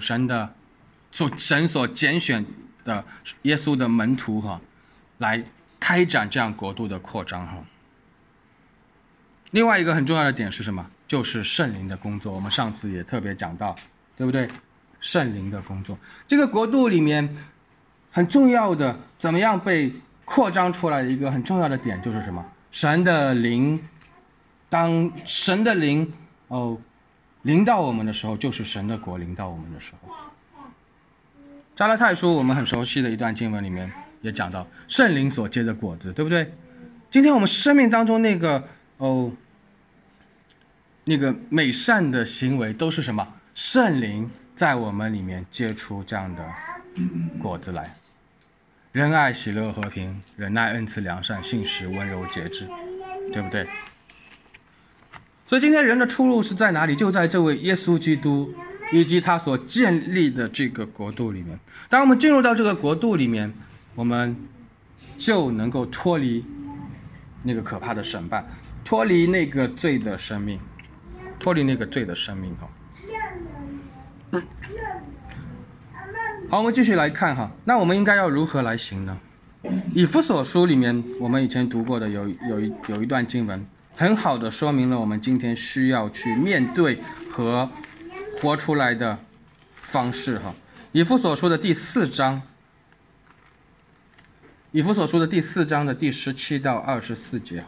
神所拣选的耶稣的门徒来开展这样国度的扩张另外一个很重要的点是什么？就是圣灵的工作，我们上次也特别讲到，对不对？圣灵的工作，这个国度里面很重要的怎么样被扩张出来的一个很重要的点就是什么？神的灵，当神的灵临到我们的时候，就是神的国临到我们的时候。加拉太书我们很熟悉的一段经文里面也讲到圣灵所结的果子，对不对？今天我们生命当中那个美善的行为都是什么？圣灵在我们里面结出这样的果子来，仁爱、喜乐、和平、忍耐、恩慈、良善、信实、温柔、节制，对不对？所以今天人的出路是在哪里？就在这位耶稣基督以及他所建立的这个国度里面。当我们进入到这个国度里面，我们就能够脱离那个可怕的审判，脱离那个罪的生命，好，我们继续来看那我们应该要如何来行呢？以弗所书里面我们以前读过的有一段经文，很好的说明了我们今天需要去面对和活出来的方式以弗所书的第4章的第17到24节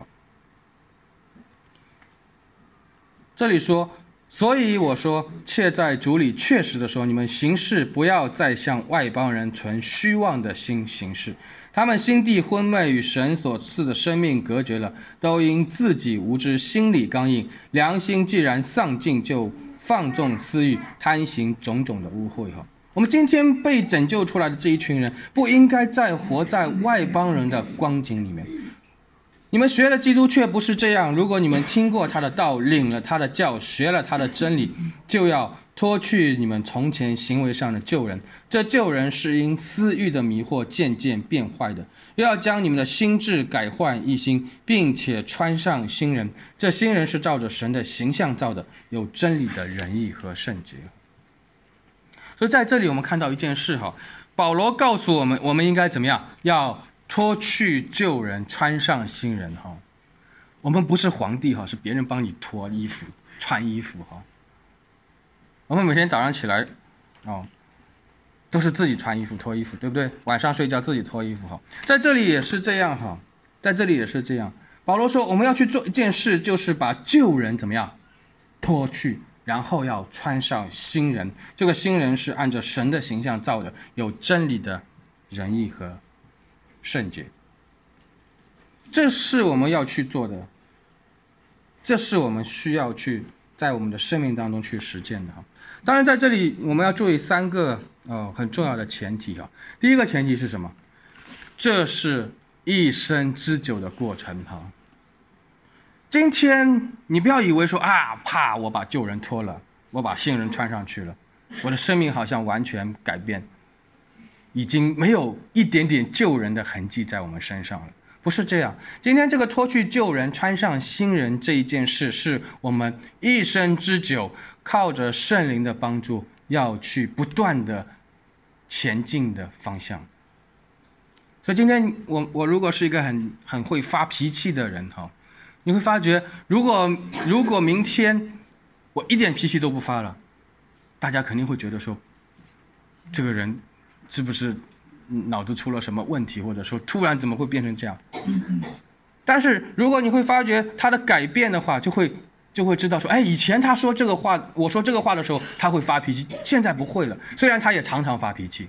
这里说，所以我说，切在主里确实的说，你们行事不要再像外邦人存虚妄的心行事，他们心地昏昧，与神所赐的生命隔绝了，都因自己无知，心里刚硬，良心既然丧尽，就放纵私欲，贪行种种的污秽我们今天被拯救出来的这一群人，不应该再活在外邦人的光景里面。你们学了基督却不是这样，如果你们听过他的道，领了他的教，学了他的真理，就要脱去你们从前行为上的旧人，这旧人是因私欲的迷惑渐渐变坏的，又要将你们的心志改换一新，并且穿上新人，这新人是照着神的形象造的，有真理的仁义和圣洁。所以在这里我们看到一件事保罗告诉我们，我们应该怎么样？要脱去旧人，穿上新人我们不是皇帝是别人帮你脱衣服穿衣服我们每天早上起来都是自己穿衣服脱衣服，对不对？晚上睡觉自己脱衣服在这里也是这样保罗说我们要去做一件事，就是把旧人怎么样脱去，然后要穿上新人，这个新人是按照神的形象造的，有真理的仁义和圣洁。这是我们要去做的，这是我们需要去在我们的生命当中去实践的当然在这里我们要注意3个很重要的前提第一个前提是什么？这是一生之久的过程今天你不要以为说我把旧人脱了，我把新人穿上去了，我的生命好像完全改变，已经没有一点点旧人的痕迹在我们身上了。不是这样，今天这个脱去旧人穿上新人这一件事，是我们一生之久靠着圣灵的帮助要去不断的前进的方向。所以今天我如果是一个很会发脾气的人你会发觉如果明天我一点脾气都不发了，大家肯定会觉得说这个人是不是脑子出了什么问题，或者说突然怎么会变成这样。但是如果你会发觉他的改变的话，就会知道说以前他说这个话，我说这个话的时候他会发脾气，现在不会了，虽然他也常常发脾气。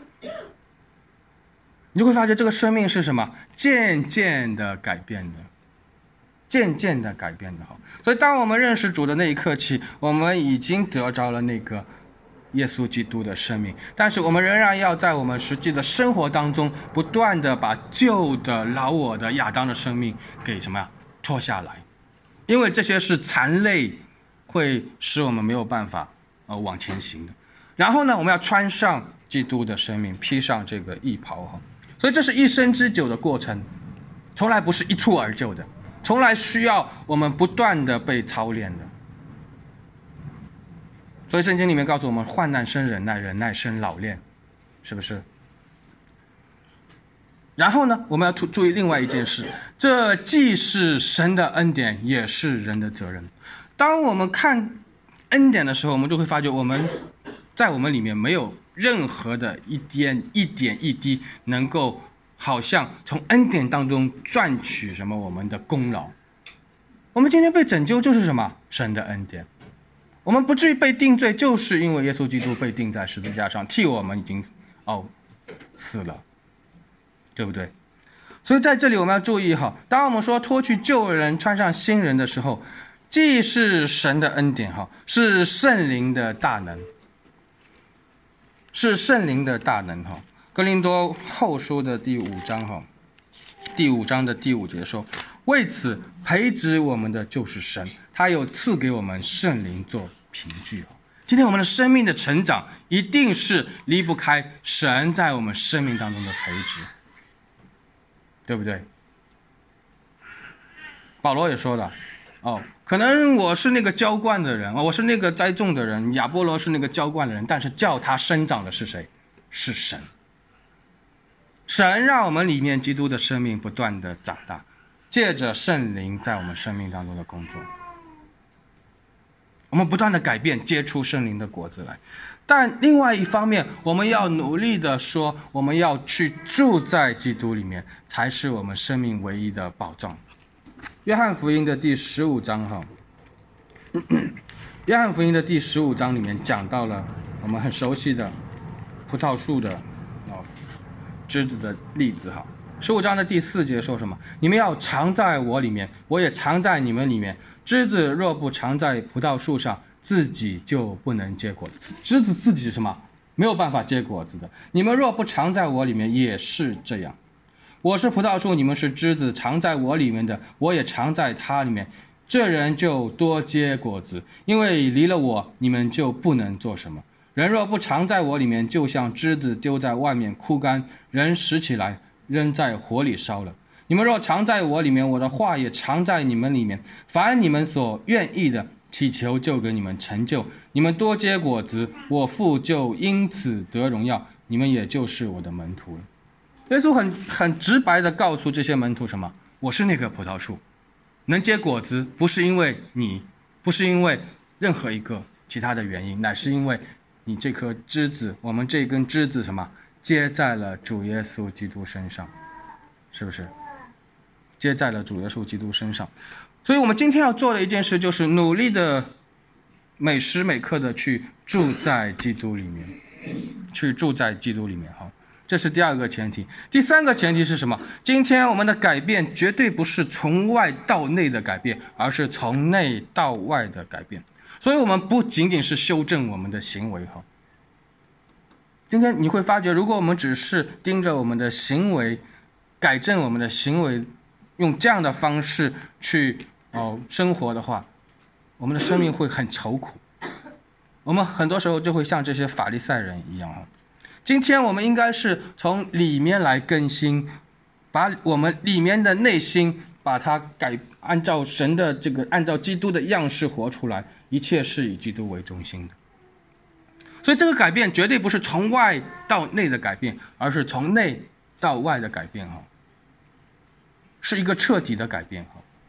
你就会发觉这个生命是什么？渐渐的改变的。所以当我们认识主的那一刻起，我们已经得着了那个耶稣基督的生命，但是我们仍然要在我们实际的生活当中不断的把旧的老我的亚当的生命给什么呀脱下来，因为这些是残累，会使我们没有办法往前行的。然后呢，我们要穿上基督的生命，披上这个义袍所以这是一生之久的过程，从来不是一蹴而就的。 从来需要我们不断的被操练的。所以圣经里面告诉我们，患难生忍耐，忍耐生老练，是不是？然后呢，我们要注意另外一件事，这既是神的恩典，也是人的责任。当我们看恩典的时候，我们就会发觉在我们里面没有任何的一点一滴能够好像从恩典当中赚取什么我们的功劳。我们今天被拯救就是什么？神的恩典。我们不至于被定罪，就是因为耶稣基督被钉在十字架上，替我们已经死了，对不对？所以在这里我们要注意哈，当我们说脱去旧人穿上新人的时候，既是神的恩典哈，是圣灵的大能，是圣灵的大能哈。哥林多后书的第5章哈，第5章的第5节说，为此培植我们的就是神，他有赐给我们圣灵做凭据。今天我们的生命的成长一定是离不开神在我们生命当中的培植，对不对？保罗也说了可能我是那个浇灌的人，我是那个栽种的人，亚波罗是那个浇灌的人，但是叫他生长的是谁？是神。神让我们里面基督的生命不断的长大，借着圣灵在我们生命当中的工作，我们不断的改变，结出圣灵的果子来。但另外一方面，我们要努力的说，我们要去住在基督里面，才是我们生命唯一的保障。约翰福音的第15章约翰福音的第15章里面讲到了我们很熟悉的葡萄树的枝子的例子15章的第4节说什么？你们要藏在我里面，我也藏在你们里面。枝子若不藏在葡萄树上，自己就不能结果子。枝子自己是什么？没有办法结果子的。你们若不藏在我里面，也是这样。我是葡萄树，你们是枝子，藏在我里面的，我也藏在他里面。这人就多结果子，因为离了我，你们就不能做什么。人若不藏在我里面，就像枝子丢在外面枯干，人拾起来扔在火里烧了。你们若藏在我里面，我的话也藏在你们里面，凡你们所愿意的，祈求就给你们成就。你们多结果子，我父就因此得荣耀，你们也就是我的门徒了。耶稣很直白的告诉这些门徒什么？我是那棵葡萄树，能结果子不是因为你，不是因为任何一个其他的原因，乃是因为你这颗枝子，我们这根枝子什么？接在了主耶稣基督身上，是不是？接在了主耶稣基督身上。所以我们今天要做的一件事，就是努力的每时每刻的去住在基督里面，去住在基督里面这是第2个前提。第3个前提是什么？今天我们的改变绝对不是从外到内的改变，而是从内到外的改变。所以我们不仅仅是修正我们的行为今天你会发觉，如果我们只是盯着我们的行为，改正我们的行为，用这样的方式去生活的话，我们的生命会很愁苦。我们很多时候就会像这些法利赛人一样今天我们应该是从里面来更新，把我们里面的内心把它按照神的按照基督的样式活出来，一切是以基督为中心的。所以这个改变绝对不是从外到内的改变，而是从内到外的改变是一个彻底的改变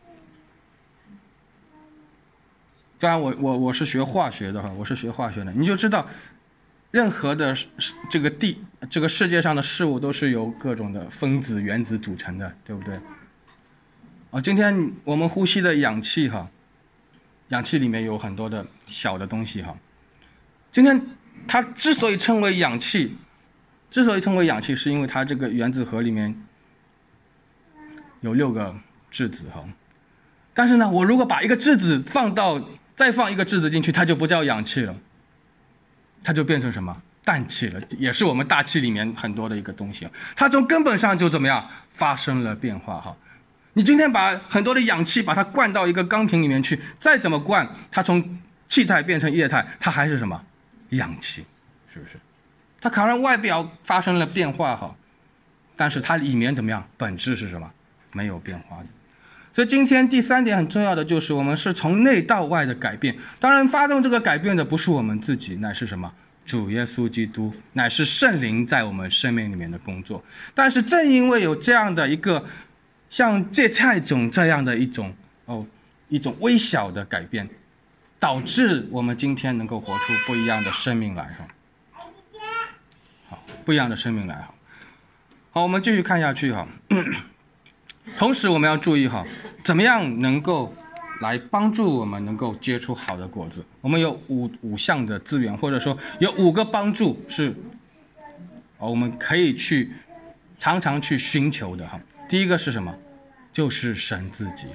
当然我是学化学的你就知道任何的这个世界上的事物都是由各种的分子原子组成的，对不对？今天我们呼吸的氧气氧气里面有很多的小的东西今天它之所以称为氧气，是因为它这个原子核里面有6个质子但是呢，我如果把一个质子再放一个质子进去，它就不叫氧气了，它就变成什么？氮气了，也是我们大气里面很多的一个东西它从根本上就怎么样发生了变化你今天把很多的氧气把它灌到一个钢瓶里面去，再怎么灌，它从气态变成液态，它还是什么？氧气，是不是？它可能外表发生了变化但是它里面怎么样？本质是什么？没有变化的。 所以今天第3点很重要的就是我们是从内到外的改变。当然发动这个改变的不是我们自己，乃是什么？主耶稣基督，乃是圣灵在我们生命里面的工作。但是正因为有这样的一个像芥菜种这样的一种微小的改变，导致我们今天能够活出不一样的生命来。好，不一样的生命来。好，我们继续看下去。同时我们要注意怎么样能够来帮助我们能够结出好的果子。我们有五项的资源，或者说有5个帮助是我们可以常常去寻求的。第一个是什么？就是神自己。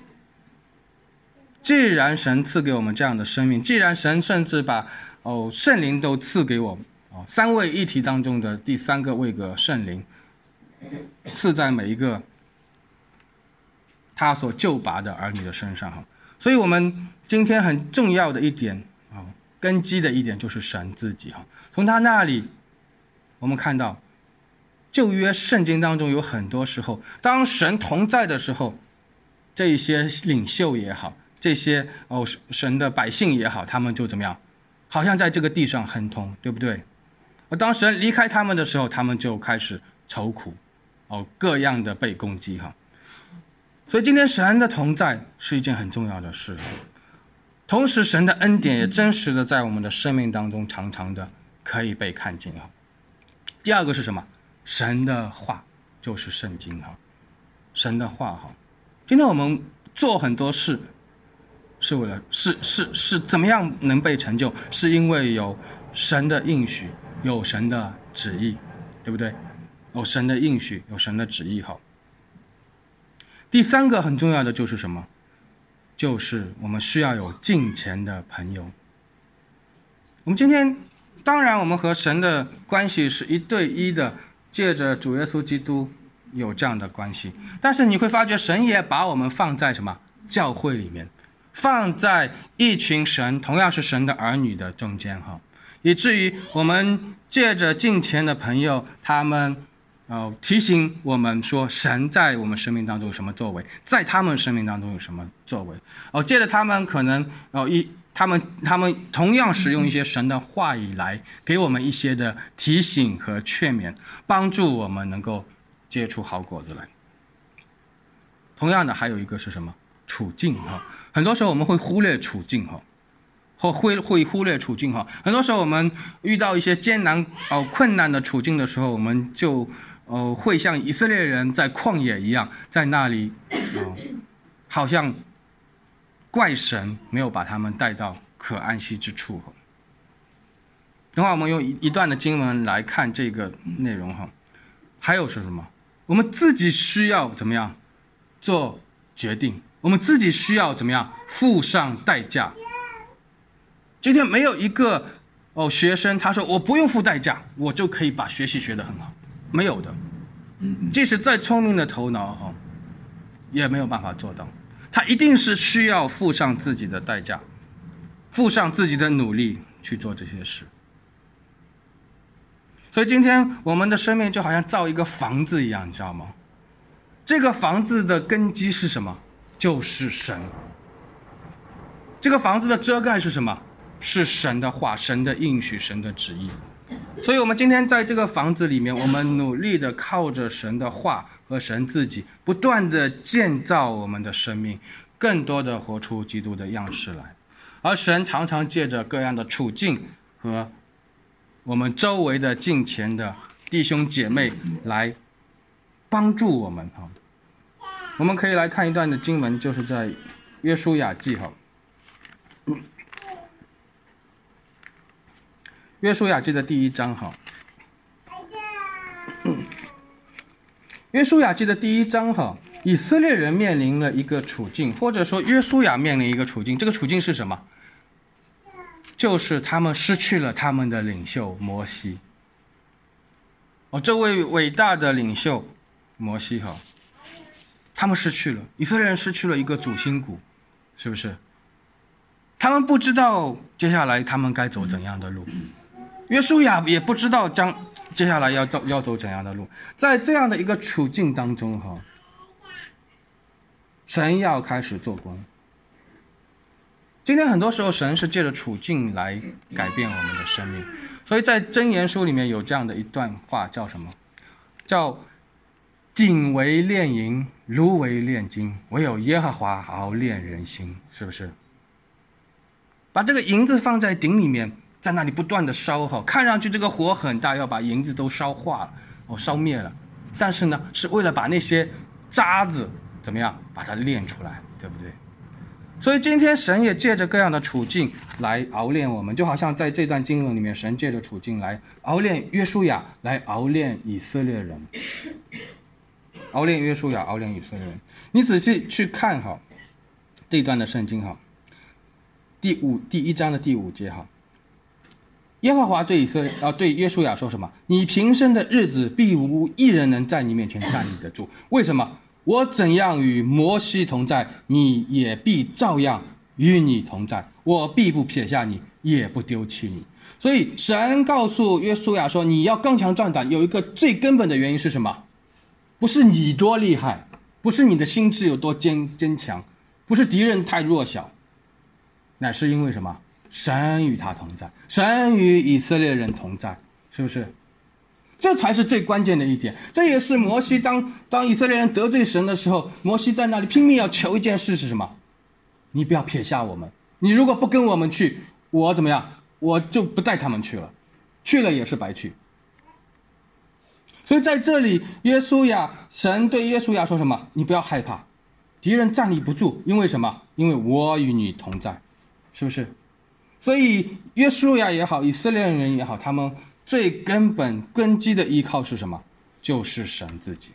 既然神赐给我们这样的生命，既然神甚至把圣灵都赐给我们，3位一体当中的第3个位格圣灵赐在每一个他所救拔的儿女的身上。所以我们今天很重要的一点根基的一点就是神自己。从他那里我们看到旧约圣经当中有很多时候，当神同在的时候，这一些领袖也好，这些神的百姓也好，他们就怎么样？好像在这个地上亨通，对不对？而当神离开他们的时候，他们就开始愁苦，各样的被攻击。所以今天神的同在是一件很重要的事。同时神的恩典也真实的在我们的生命当中常常的可以被看见。第二个是什么？神的话就是圣经。神的话今天我们做很多事是为了是怎么样能被成就，是因为有神的应许，有神的旨意，对不对？有神的应许，有神的旨意。第3个很重要的就是什么？就是我们需要有敬虔的朋友。我们今天当然我们和神的关系是1对1的，借着主耶稣基督有这样的关系，但是你会发觉神也把我们放在什么？教会里面，放在一群神同样是神的儿女的中间，以至于我们借着敬虔的朋友，他们提醒我们说神在我们生命当中有什么作为，在他们生命当中有什么作为。借着他们可能他们同样使用一些神的话语来给我们一些的提醒和劝勉，帮助我们能够结出好果子来。同样的还有一个是什么？处境。很多时候我们会忽略处境，或会忽略处境。很多时候我们遇到一些艰难困难的处境的时候，我们就会像以色列人在旷野一样，在那里好像怪神没有把他们带到可安息之处。等会我们用一段的经文来看这个内容。还有是什么？我们自己需要怎么样做决定，我们自己需要怎么样付上代价。今天没有一个学生他说我不用付代价我就可以把学习学得很好，没有的。即使再聪明的头脑也没有办法做到，他一定是需要付上自己的代价，付上自己的努力去做这些事。所以今天我们的生命就好像造一个房子一样，你知道吗？这个房子的根基是什么？就是神。这个房子的遮盖是什么？是神的话，神的应许，神的旨意。所以我们今天在这个房子里面，我们努力的靠着神的话和神自己，不断的建造我们的生命，更多的活出基督的样式来。而神常常借着各样的处境和我们周围的敬虔的弟兄姐妹来帮助我们。我们可以来看一段的经文，就是在约书亚记。约书亚记的第1章。约书亚记的第1章，以色列人面临了一个处境，或者说约书亚面临一个处境。这个处境是什么？就是他们失去了他们的领袖摩西。这位伟大的领袖摩西，他们失去了，以色列人失去了一个主心骨，是不是？他们不知道接下来他们该走怎样的路，约书亚也不知道接下来要走怎样的路。在这样的一个处境当中， 神要开始做工。今天很多时候神是借着处境来改变我们的生命，所以在箴言书里面有这样的一段话，叫什么？叫鼎为炼银，炉为炼金，唯有耶和华熬炼人心，是不是？把这个银子放在鼎里面，在那里不断的烧，看上去这个火很大，要把银子都烧化了，烧灭了，但是呢，是为了把那些渣子怎么样把它炼出来，对不对？所以今天神也借着各样的处境来熬炼我们，就好像在这段经文里面，神借着处境来熬炼约书亚，来熬炼以色列人，熬炼约书亚，熬炼以色列人。你仔细去看这一段的圣经第1章的第5节耶和华对对约书亚说什么？你平生的日子必无一人能在你面前站立得住。为什么？我怎样与摩西同在，你也必照样与你同在，我必不撇下你，也不丢弃你。所以神告诉约书亚说，你要刚强壮胆，有一个最根本的原因是什么？不是你多厉害，不是你的心智有多坚强，不是敌人太弱小，乃是因为什么？神与他同在，神与以色列人同在，是不是？这才是最关键的一点。这也是摩西当以色列人得罪神的时候，摩西在那里拼命要求一件事是什么？你不要撇下我们，你如果不跟我们去，我怎么样？我就不带他们去了，去了也是白去。所以在这里，神对约书亚说什么？你不要害怕，敌人站立不住，因为什么？因为我与你同在，是不是？所以约书亚也好，以色列人也好，他们最根基的依靠是什么？就是神自己，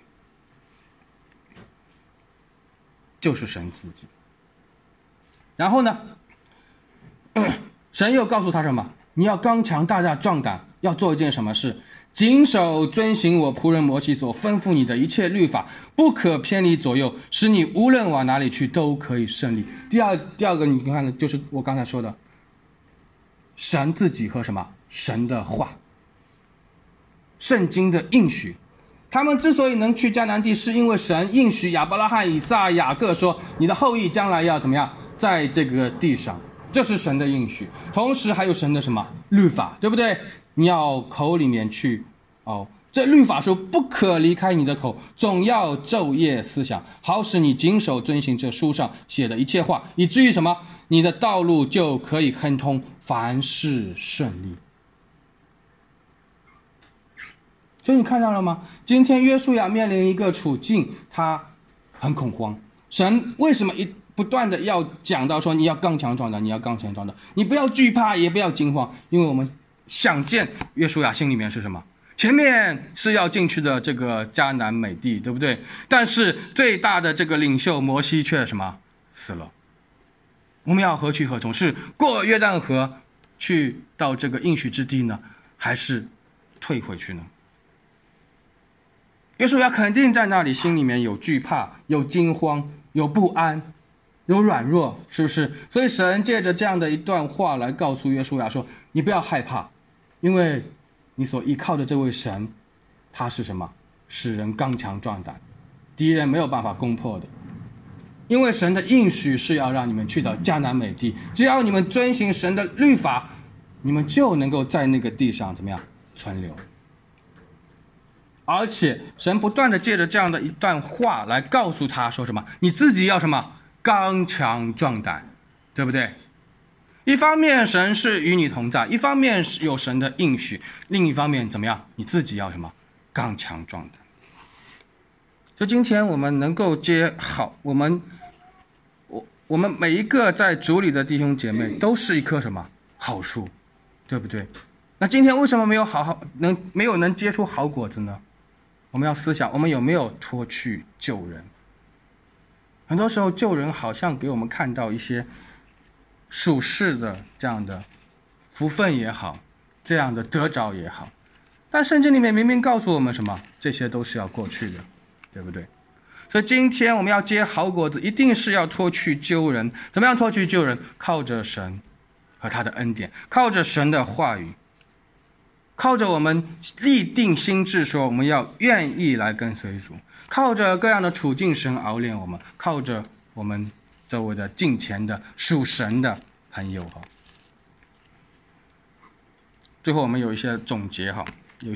就是神自己。然后呢，神又告诉他什么？你要刚强大壮胆，要做一件什么事？谨守遵行我仆人摩西所吩咐你的一切律法，不可偏离左右，使你无论往哪里去都可以胜利。第二个你看，就是我刚才说的，神自己和什么？神的话，圣经的应许。他们之所以能去迦南地，是因为神应许亚伯拉罕、以撒、雅各说，你的后裔将来要怎么样，在这个地上，这是神的应许。同时还有神的什么？律法，对不对？你要口里面去这律法书不可离开你的口，总要昼夜思想，好使你谨守遵行这书上写的一切话，以至于什么？你的道路就可以亨通，凡事顺利。所以你看到了吗？今天约书亚面临一个处境，他很恐慌。神为什么不断的要讲到说，你要刚强壮胆，你要刚强壮胆，你不要惧怕，也不要惊慌，因为我们想见约书亚心里面是什么？前面是要进去的这个迦南美地，对不对？但是最大的这个领袖摩西却什么？死了。我们要何去何从？是过约旦河去到这个应许之地呢，还是退回去呢？约书亚肯定在那里心里面有惧怕，有惊慌，有不安，有软弱，是不是？所以神借着这样的一段话来告诉约书亚说，你不要害怕，因为你所依靠的这位神，他是什么？使人刚强壮胆，敌人没有办法攻破的。因为神的应许是要让你们去到迦南美地，只要你们遵行神的律法，你们就能够在那个地上怎么样存留。而且神不断的借着这样的一段话来告诉他说什么？你自己要什么？刚强壮胆，对不对？一方面神是与你同在，一方面是有神的应许，另一方面怎么样？你自己要什么？刚强壮胆。所以今天我们能够接好，我们每一个在主里的弟兄姐妹都是一棵什么好树，对不对？那今天为什么没有能结出好果子呢？我们要思想，我们有没有脱去救人？很多时候救人好像给我们看到一些属世的这样的福分也好，这样的得着也好，但圣经里面明明告诉我们什么？这些都是要过去的，对不对？所以今天我们要结好果子，一定是要脱去救人。怎么样脱去救人？靠着神和他的恩典，靠着神的话语，靠着我们立定心志说我们要愿意来跟随主，靠着各样的处境神熬炼我们，靠着我们周围的敬虔的属神的朋友哈。最后我们有一些总结哈。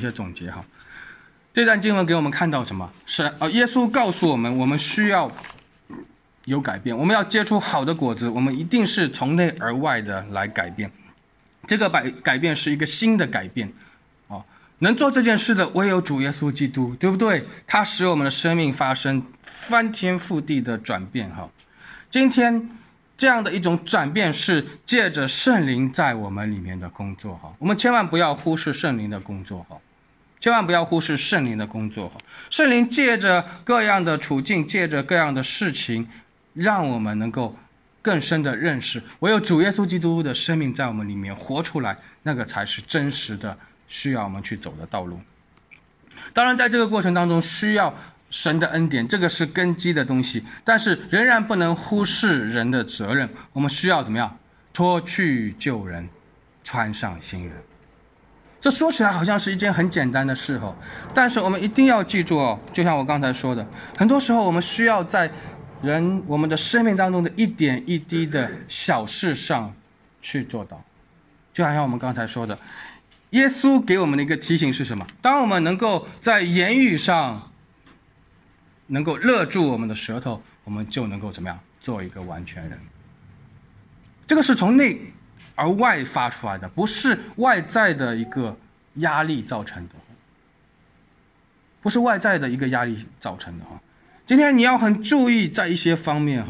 这段经文给我们看到什么？是耶稣告诉我们，我们需要有改变，我们要结出好的果子，我们一定是从内而外的来改变。这个改变是一个新的改变能做这件事的唯有主耶稣基督，对不对？他使我们的生命发生翻天覆地的转变哈。今天这样的一种转变是借着圣灵在我们里面的工作哈。我们千万不要忽视圣灵的工作哈，千万不要忽视圣灵的工作哈。圣灵借着各样的处境，借着各样的事情，让我们能够更深的认识，唯有主耶稣基督的生命在我们里面活出来，那个才是真实的需要我们去走的道路。当然在这个过程当中需要神的恩典，这个是根基的东西，但是仍然不能忽视人的责任。我们需要怎么样？脱去旧人，穿上新人。这说起来好像是一件很简单的事但是我们一定要记住就像我刚才说的，很多时候我们需要在我们的生命当中的一点一滴的小事上去做到。就好像我们刚才说的，耶稣给我们的一个提醒是什么？当我们能够在言语上能够勒住我们的舌头，我们就能够怎么样？做一个完全人。这个是从内而外发出来的，不是外在的一个压力造成的，不是外在的一个压力造成的今天你要很注意在一些方面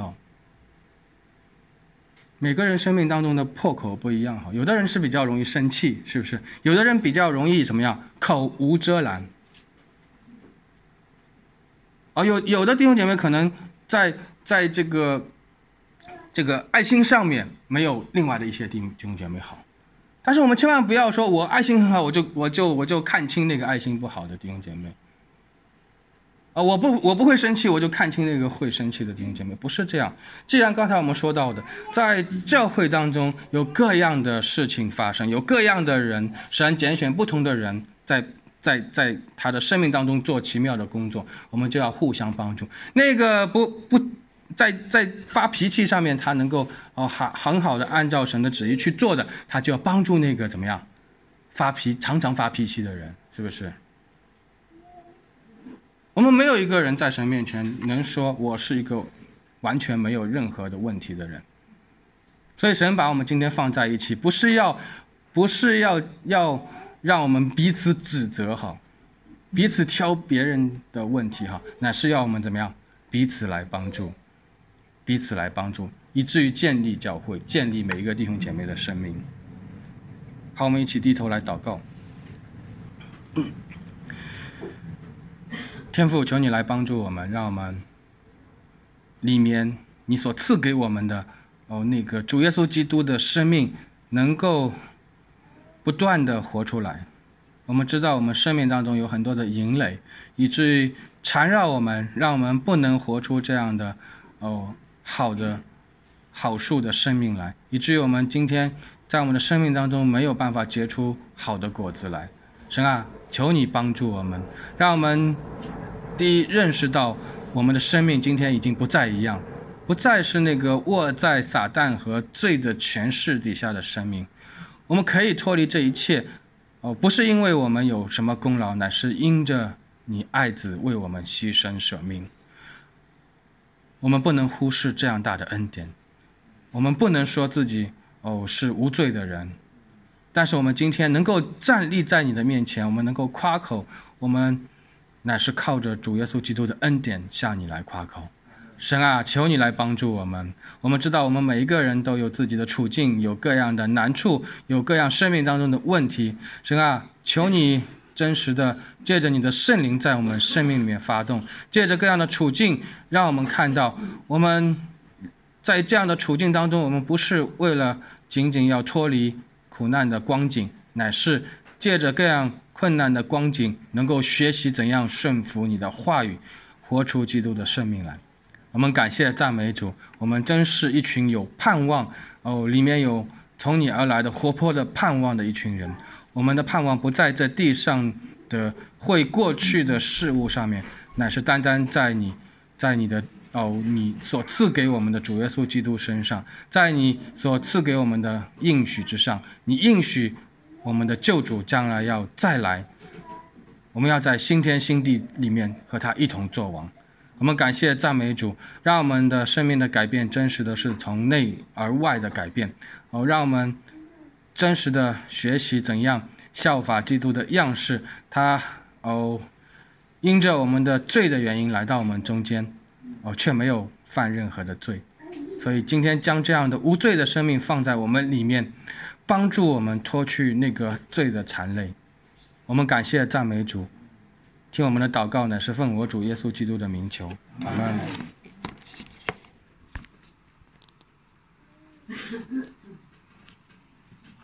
每个人生命当中的破口不一样有的人是比较容易生气，是不是？有的人比较容易怎么样？口无遮拦。有的弟兄姐妹可能在这个爱心上面没有另外的一些弟兄姐妹好，但是我们千万不要说我爱心很好，我就看清那个爱心不好的弟兄姐妹我不会生气，我就看清那个会生气的弟兄姐妹，不是这样。既然刚才我们说到的，在教会当中有各样的事情发生，有各样的人，神拣选不同的人在他的生命当中做奇妙的工作，我们就要互相帮助。那个不在发脾气上面，他能够很好的按照神的旨意去做的，他就要帮助那个怎么样常常发脾气的人，是不是？我们没有一个人在神面前能说我是一个完全没有任何的问题的人，所以神把我们今天放在一起，不是要让我们彼此指责彼此挑别人的问题乃是要我们怎么样？彼此来帮助，以至于建立教会，建立每一个弟兄姐妹的生命。好，我们一起低头来祷告。天父，求你来帮助我们，让我们里面你所赐给我们的那个主耶稣基督的生命能够不断的活出来。我们知道我们生命当中有很多的营垒，以至于缠绕我们，让我们不能活出这样的好树的生命来，以至于我们今天在我们的生命当中没有办法结出好的果子来。神啊，求你帮助我们，让我们第一认识到我们的生命今天已经不再一样，不再是那个握在撒旦和罪的权势底下的生命。我们可以脱离这一切不是因为我们有什么功劳，乃是因着你爱子为我们牺牲舍命。我们不能忽视这样大的恩典，我们不能说自己是无罪的人，但是我们今天能够站立在你的面前，我们能够夸口，我们乃是靠着主耶稣基督的恩典向你来夸口。神啊，求你来帮助我们。我们知道我们每一个人都有自己的处境，有各样的难处，有各样生命当中的问题。神啊，求你真实的借着你的圣灵在我们生命里面发动，借着各样的处境，让我们看到我们在这样的处境当中，我们不是为了仅仅要脱离苦难的光景，乃是借着各样困难的光景，能够学习怎样顺服你的话语，活出基督的生命来。我们感谢赞美主，我们真是一群有盼望里面有从你而来的活泼的盼望的一群人。我们的盼望不在这地上的会过去的事物上面，乃是单单在你的你所赐给我们的主耶稣基督身上，在你所赐给我们的应许之上，你应许我们的救主将来要再来，我们要在新天新地里面和他一同作王。我们感谢赞美主，让我们的生命的改变真实的是从内而外的改变，让我们真实的学习怎样效法基督的样式，他因着我们的罪的原因来到我们中间，却没有犯任何的罪，所以今天将这样的无罪的生命放在我们里面，帮助我们脱去那个罪的缠累。我们感谢赞美主，听我们的祷告呢，是奉我主耶稣基督的名求，阿们。